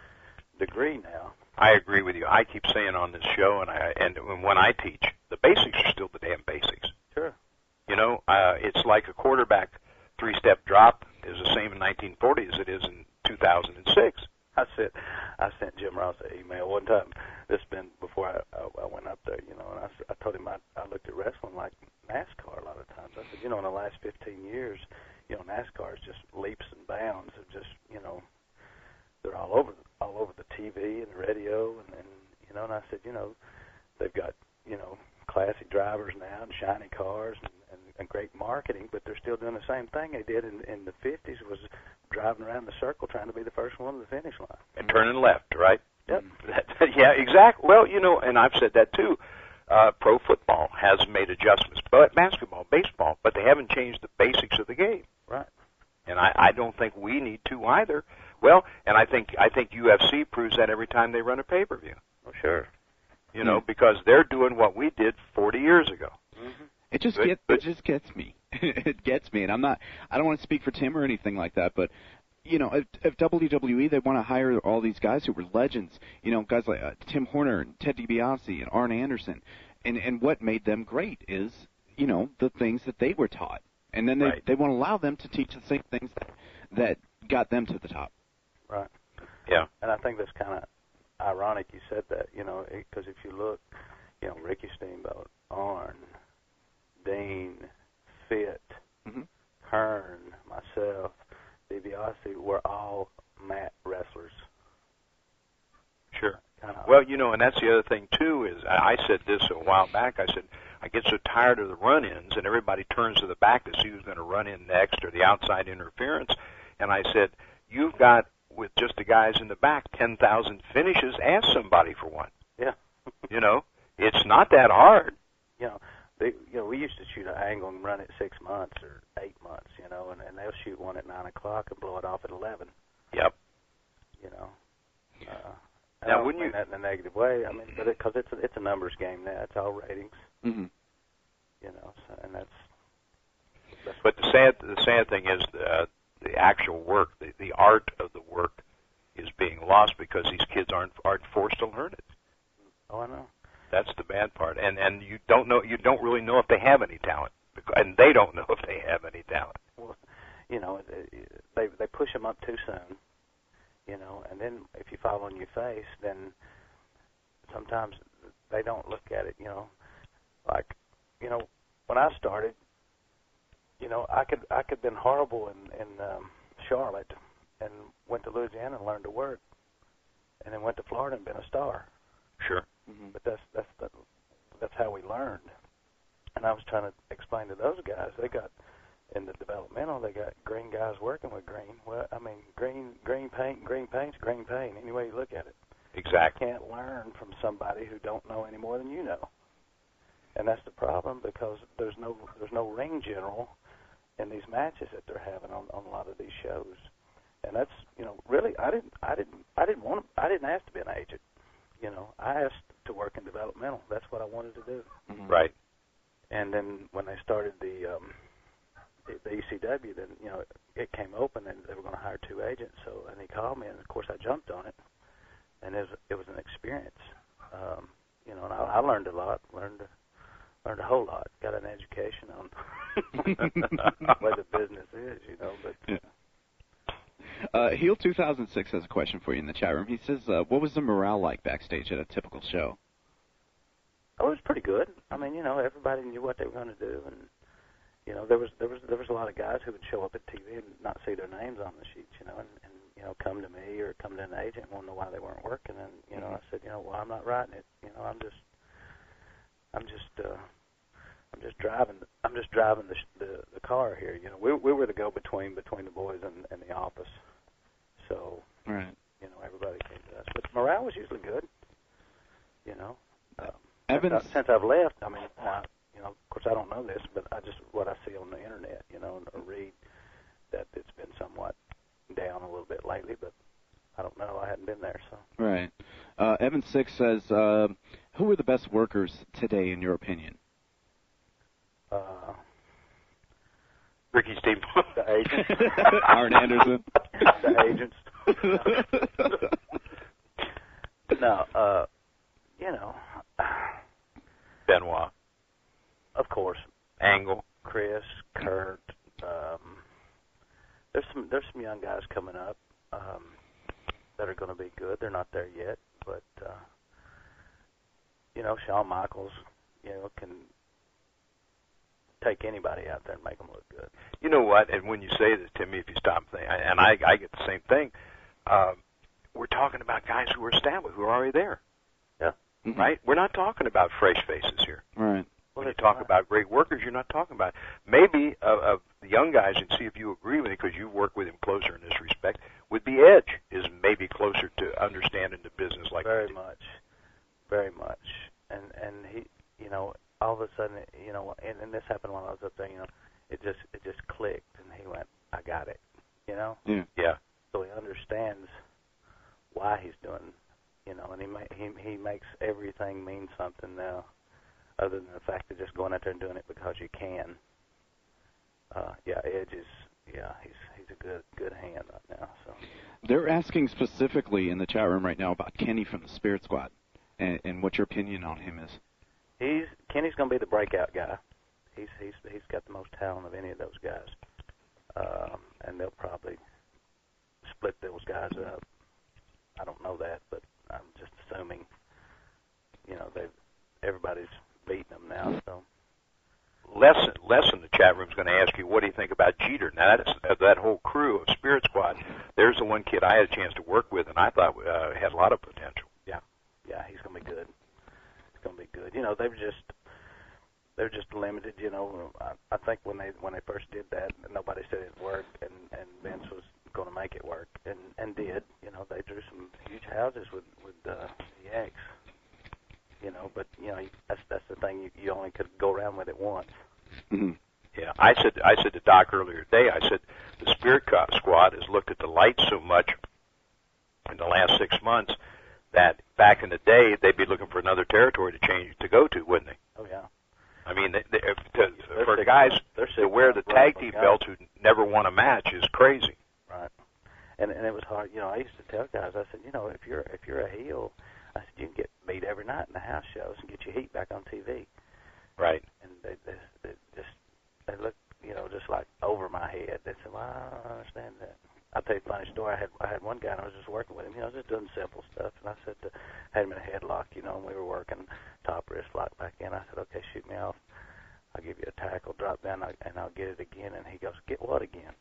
degree now. I agree with you. I keep saying on this show, and when I teach, the basics are still the damn basics. Sure. You know, it's like a quarterback 3-step drop is the same in 1940 as it is in 2006. I sent Jim Ross an email one time. This been before I went up there, you know, and I told him I looked at wrestling like NASCAR a lot of times. I said, you know, in the last 15 years, you know, NASCAR is just leaps and bounds of just, you know, they're all over the TV and the radio, and you know, and I said, you know, they've got, you know, classic drivers now and shiny cars and great marketing, but they're still doing the same thing they did in the 50s, was driving around the circle trying to be the first one to the finish line. And turning left, right? Yep. Yeah, exactly. Well, you know, and I've said that too. Pro football has made adjustments, but basketball, baseball, but they haven't changed the basics of the game. Right. And I don't think we need to either. Well, and I think UFC proves that every time they run a pay-per-view. Oh, sure. You know, because they're doing what we did 40 years ago. Mm-hmm. It just gets me. It gets me, and I don't want to speak for Tim or anything like that, but you know, if WWE, they want to hire all these guys who were legends, you know, guys like Tim Horner and Ted DiBiase and Arn Anderson, and what made them great is, you know, the things that they were taught, and then they want to allow them to teach the same things that got them to the top. Right. Yeah. And I think that's kind of, ironic you said that, because if you look, Ricky Steamboat, Arn, Dean, Fit, Kern, myself, DiBiase, we're all mat wrestlers. Sure. Well, and that's the other thing, too, is I said this a while back. I said, I get so tired of the run-ins, and everybody turns to the back to see who's going to run in next or the outside interference. And I said, you've got, with just the guys in the back, 10,000 finishes. Ask somebody for one. Yeah. It's not that hard. We used to shoot an angle and run it 6 months or 8 months, and they'll shoot one at 9 o'clock and blow it off at 11. Yep. I don't mean that in a negative way. I mean, but because it's a numbers game now. It's all ratings. Mm-hmm. And that's. But the sad thing is the actual work, the art of the work, is being lost because these kids aren't forced to learn it. Oh, I know. That's the bad part, and you don't really know if they have any talent, and they don't know if they have any talent. Well, they push them up too soon. And then if you fall on your face, then sometimes they don't look at it, when I started, I could been horrible in Charlotte and went to Louisiana and learned to work, and then went to Florida and been a star. Sure. Mm-hmm. But that's how we learned. And I was trying to explain to those guys, they got in the developmental, they got green guys working with green. Well, I mean, green paint's green paint, any way you look at it. Exactly. You can't learn from somebody who don't know any more than you know. And that's the problem, because there's no ring general in these matches that they're having on a lot of these shows. And that's, really, I didn't ask to be an agent. I asked to work in developmental. That's what I wanted to do. Mm-hmm. Right. And then when they started the ECW, then it came open and they were going to hire 2 agents. So and he called me, and of course I jumped on it, and it was an experience. And I learned a lot, learned a whole lot, got an education on the way the business is, But yeah. Heel 2006 has a question for you in the chat room. He says, what was the morale like backstage at a typical show? Oh, it was pretty good. I mean, everybody knew what they were going to do, and there was a lot of guys who would show up at TV and not see their names on the sheets, and come to me or come to an agent and want to know why they weren't working, and I said, well, I'm not writing it, I'm just driving the car here. We were the go-between between the boys and the office. So, right. Everybody came to us. But morale was usually good. Since I've left, I mean, of course I don't know this, but what I see on the internet, or read, that it's been somewhat down a little bit lately, but I don't know. I hadn't been there, so. Right. Evan Six says, who are the best workers today, in your opinion? Ricky Steamboat. The agents. Arn Anderson. The agents. No, Benoit. Of course. Angle. Chris, Kurt. There's some young guys coming up that are going to be good. They're not there yet, but Shawn Michaels, can take anybody out there and make them look good. You know what? And when you say this, Timmy, if you stop and think, and I get the same thing. We're talking about guys who are established, who are already there. Yeah. Mm-hmm. Right? We're not talking about fresh faces here. Right. When you talk about great workers, you're not talking about maybe of the young guys, and see if you agree with me, because you work with him closer in this respect, would be Edge is maybe closer to understanding the business like very much. And he, all of a sudden, and this happened while I was up there, it just clicked, and he went, I got it, Yeah. Yeah. So he understands why he's doing, and he makes everything mean something now, other than the fact of just going out there and doing it because you can. Edge is, he's a good hand right now. So they're asking specifically in the chat room right now about Kenny from the Spirit Squad, and what your opinion on him is. Kenny's going to be the breakout guy. He's got the most talent of any of those guys, and they'll probably split those guys up. I don't know that, but I'm just assuming, you know, everybody's beating them now. So Les in the chat room is going to ask you, what do you think about Jeter? Now, that whole crew of Spirit Squad, there's the one kid I had a chance to work with, and I thought had a lot of potential. Yeah, he's going to be good. He's going to be good. You know, they're just limited. You know, I think when they first did that, nobody said it'd work, and Vince was going to make it work, and did. You know, they drew some huge houses with the Yanks. You know, but you know that's the thing. You only could go around with it once. Mm-hmm. Yeah, I said to Doc earlier today. I said the Spirit Squad has looked at the lights so much in the last 6 months that back in the day they'd be looking for another territory to go to, wouldn't they? Oh yeah. I mean, for guys to wear the tag team belts who never won a match is crazy. Right. And it was hard. You know, I used to tell guys. I said, you know, if you're a heel, I said you can get beat every night in the house shows and get your heat back on TV. Right. And they look, you know, just like over my head. They said, well, I don't understand that. I'll tell you a funny story. I had one guy, and I was just working with him, you know, just doing simple stuff. And I said, had him in a headlock, you know, and we were working top wrist lock back in. I said, okay, shoot me off. I'll give you a tackle, drop down, and I'll get it again. And he goes, get what again?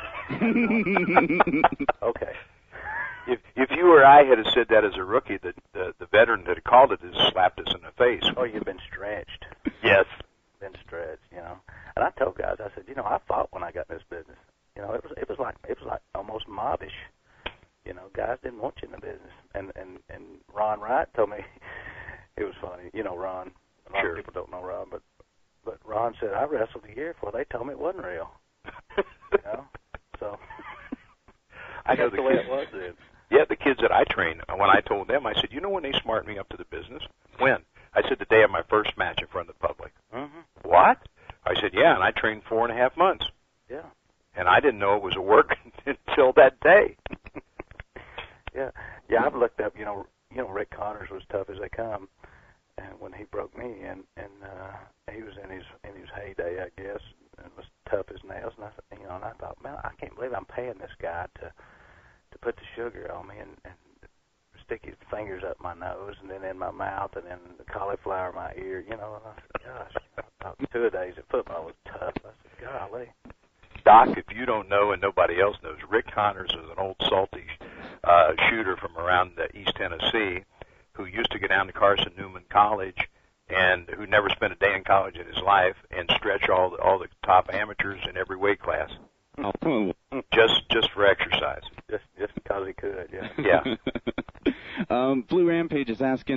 Okay. If you or I had said that as a rookie, the veteran that had called it has slapped us in the face. Oh, you've been stretched. Yes. Been stretched, you know. And I told guys, I said, you know, I fought when I got in this business. You know, it was like almost mobbish. You know, guys didn't want you in the business. And Ron Wright told me, it was funny. You know, Ron. A lot of people don't know Ron, but Ron said, I wrestled a year before they told me it wasn't real. You know, so I know that's the way it was then. Yeah, the kids that I train, when I told them, I said, you know when they smart me up to the business? When? I said, the day of my first match in front of the public. Mm-hmm. What? I said, yeah, and I trained 4.5 months. Yeah. And I didn't know it was a work until that day. Yeah, I've looked up, you know, Rick Connors was tough as they come, and when he broke me, and he was in his heyday, I guess, and was tough as nails, and I thought, man, I can't believe I'm paying this guy to put the sugar on me and stick his fingers up my nose and then in my mouth and then the cauliflower in my ear, you know. And I said, gosh, I thought 2 days at football was tough. I said, golly. Doc, if you don't know and nobody else knows, Rick Connors is an old salty shooter from around East Tennessee who used to go down to Carson Newman College and who never spent a day in college in his life and stretch all the top amateurs in every weight class. Just for exercise. Just because he could, yeah. Yeah. Blue Rampage is asking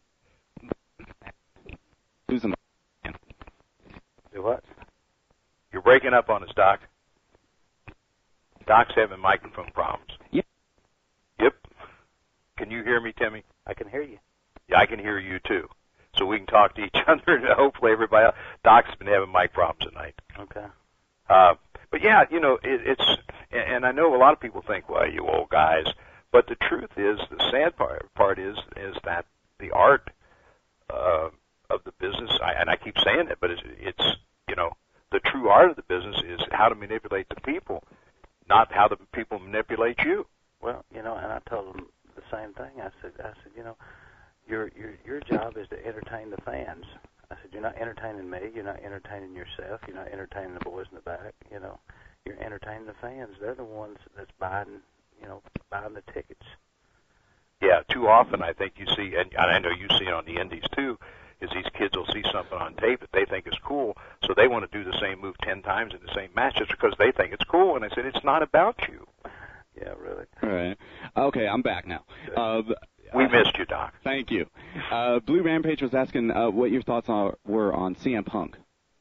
who's in the Do what? You're breaking up on us, Doc. Doc's having microphone problems. Yep. Can you hear me, Timmy? I can hear you. Yeah, I can hear you too. So we can talk to each other and hopefully everybody else. Doc's been having mic problems tonight. Okay. But yeah, you know, it's, and I know a lot of people think, well, you old guys, but the truth is, the sad part is that the art of the business, and I keep saying it, but it's, you know, the true art of the business is how to manipulate the people, not how the people manipulate you. Well, you know, and I told them the same thing. I said, you know, your job is to entertain the fans. I said, you're not entertaining me. You're not entertaining yourself. You're not entertaining the boys in the back. You know, you're entertaining the fans. They're the ones that's buying the tickets. Yeah, too often I think you see, and I know you see it on the indies too, is these kids will see something on tape that they think is cool, so they want to do the same move 10 times in the same match just because they think it's cool. And I said, it's not about you. Yeah, really. All right. Okay, I'm back now. We missed you, Doc. Thank you. Blue Rampage was asking what your thoughts were on CM Punk.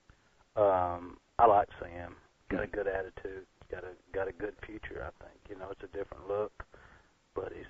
I like CM. Got a good attitude. Got a good future, I think. You know, it's a different look, but he's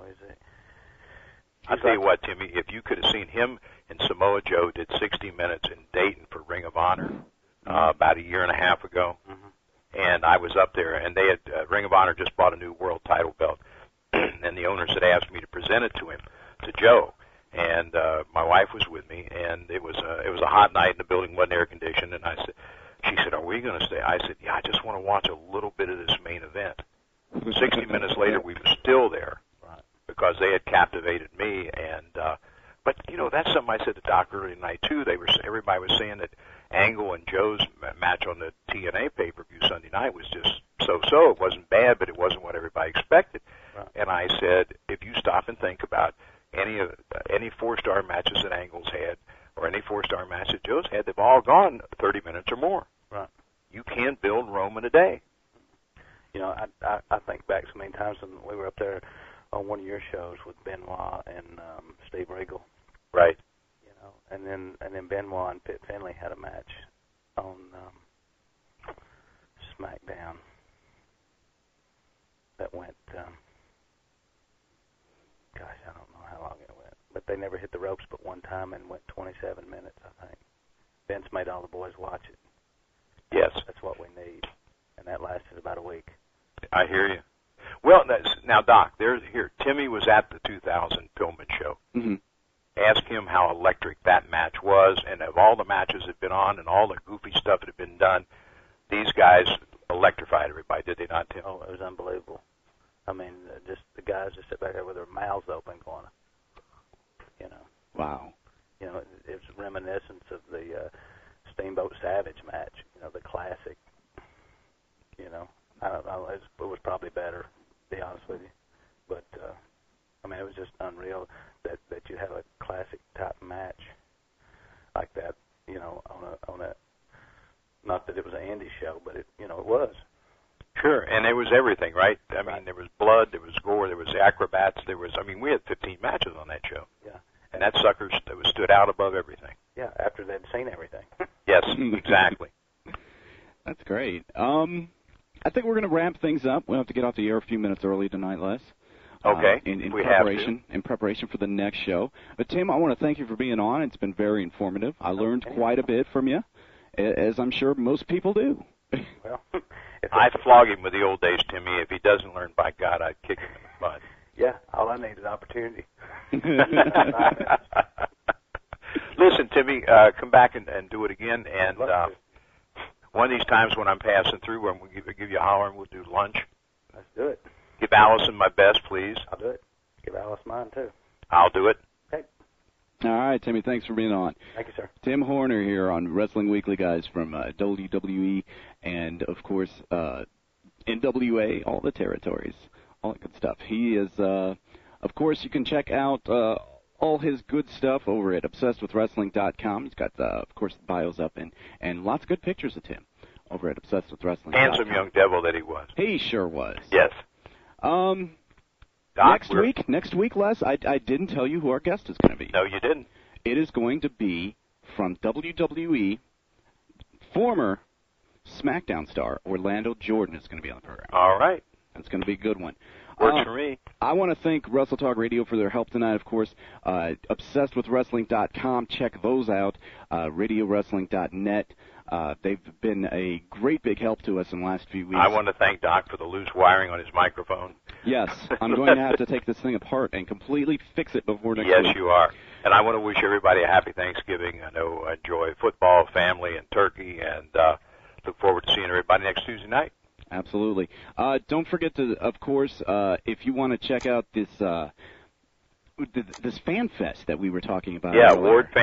I'll tell you what, Timmy, if you could have seen him and Samoa Joe did 60 Minutes in Dayton for Ring of Honor about a year and a half ago, and I was up there, and they had Ring of Honor just bought a new world title belt, and the owners had asked me to present it to him, to Joe, and my wife was with me, and it was a hot night, and the building wasn't air conditioned, and she said, are we going to stay? I said, yeah, I just want to watch a little bit of this main event. 60 minutes later, we were still there. because they had captivated me. And but you know, that's something I said to Doc earlier tonight too. Everybody was saying that Angle and Joe's match on the TNA pay-per-view Sunday night was just so-so. It wasn't bad, but it wasn't what everybody expected. Right. And I said, if you stop and think about any 4-star matches that Angle's had, or any 4-star match that Joe's had, they've all gone 30 minutes or more. Right. You can't build Rome in a day. You know, I think back so many times when we were up there on one of your shows with Benoit and Steve Regal. Right. You know, and then Benoit and Pitt Finlay had a match on SmackDown that went. Gosh, I don't know how long it went, but they never hit the ropes but one time and went 27 minutes, I think. Vince made all the boys watch it. Yes. That's what we need, and that lasted about a week. I hear you. Well, now, Doc, Timmy was at the 2000 Pillman show. Mm-hmm. Ask him how electric that match was, and of all the matches that had been on and all the goofy stuff that had been done, these guys electrified everybody, did they not, Tim? Oh, it was unbelievable. I mean, just the guys just sit back there with their mouths open going, you know. Wow. You know, it's reminiscent of the Steamboat Savage match, you know, the classic. You know, I don't know, it was probably better, to be honest with you. But, I mean, it was just unreal that you have a classic type match like that, you know, on a not that it was an indie show, but it was. Sure, and there was everything, right? I mean, there was blood, there was gore, there was acrobats, we had 15 matches on that show. Yeah. And that sucker stood out above everything. Yeah, after they'd seen everything. Yes, exactly. That's great. I think we're going to wrap things up. We'll have to get off the air a few minutes early tonight, Les. Okay. In preparation for the next show. But Tim, I want to thank you for being on. It's been very informative. I learned quite a bit from you, as I'm sure most people do. Well, I'd flog him with the old days, Timmy. If he doesn't learn, by God, I'd kick him in the butt. Yeah, all I need is opportunity. Listen, Timmy, come back and do it again. And one of these times when I'm passing through, we'll give you a holler and we'll do lunch. Let's do it. Give Allison my best, please. I'll do it. Give Alice mine, too. I'll do it. Okay. All right, Timmy, thanks for being on. Thank you, sir. Tim Horner here on Wrestling Weekly, guys, from WWE and, of course, NWA, all the territories, all that good stuff. He is, of course, you can check out all his good stuff over at ObsessedWithWrestling.com. He's got, of course, the bios up and lots of good pictures of Tim over at ObsessedWithWrestling.com. Handsome young devil that he was. He sure was. Yes. Doc, next week, Les, I didn't tell you who our guest is going to be. No, you didn't. It is going to be from WWE, former SmackDown star Orlando Jordan is going to be on the program. All right. That's going to be a good one. Works for me. I want to thank Wrestle Talk Radio for their help tonight, of course. ObsessedWithWrestling.com. Check those out. RadioWrestling.net. They've been a great big help to us in the last few weeks. I want to thank Doc for the loose wiring on his microphone. Yes, I'm going to have to take this thing apart and completely fix it before next week. Yes, you are. And I want to wish everybody a happy Thanksgiving. I know enjoy football, family, and turkey, and look forward to seeing everybody next Tuesday night. Absolutely. Don't forget to, of course, if you want to check out this fan fest that we were talking about. Yeah,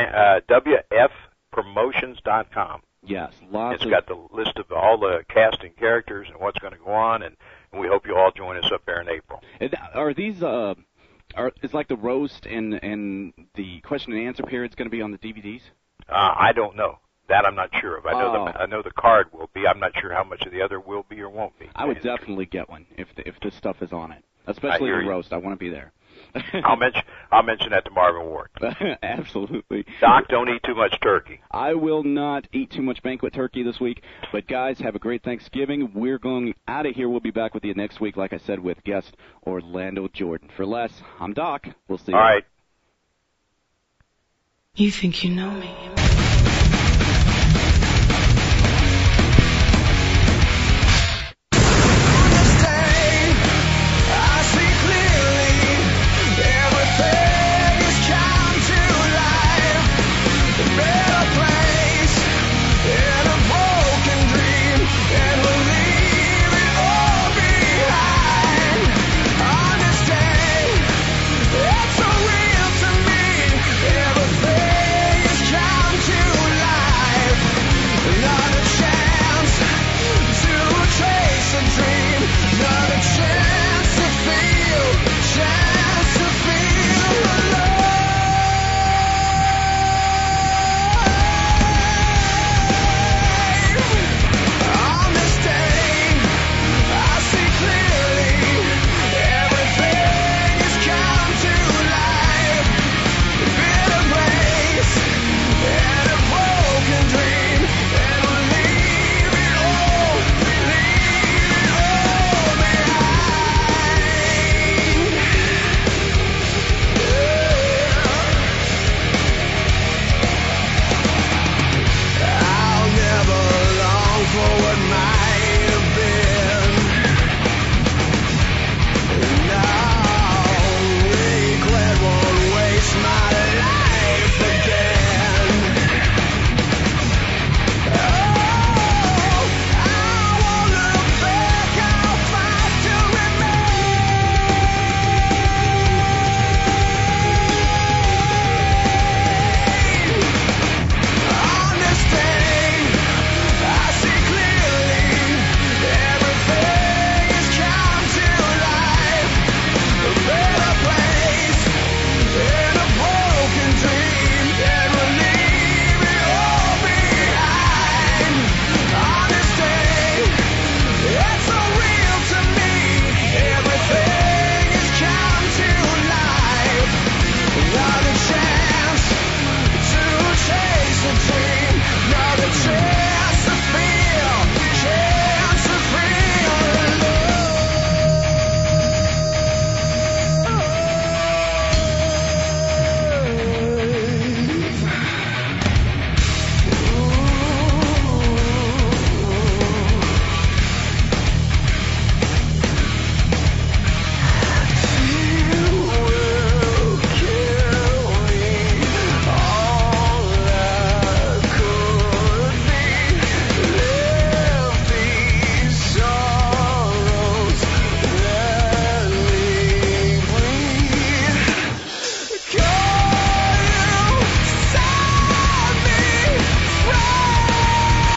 WFPromotions.com. Yes, It's got the list of all the cast and characters and what's going to go on, and we hope you all join us up there in April. Are these is like the roast and the question and answer period going to be on the DVDs? I don't know. That I'm not sure of. I know the card will be. I'm not sure how much of the other will be or won't be. I would definitely get one if this stuff is on it, especially the roast. I want to be there. I'll mention that to Marvin Ward. Absolutely. Doc, don't eat too much turkey. I will not eat too much banquet turkey this week. But, guys, have a great Thanksgiving. We're going out of here. We'll be back with you next week, like I said, with guest Orlando Jordan. For Les, I'm Doc. We'll see you. All right. You think you know me.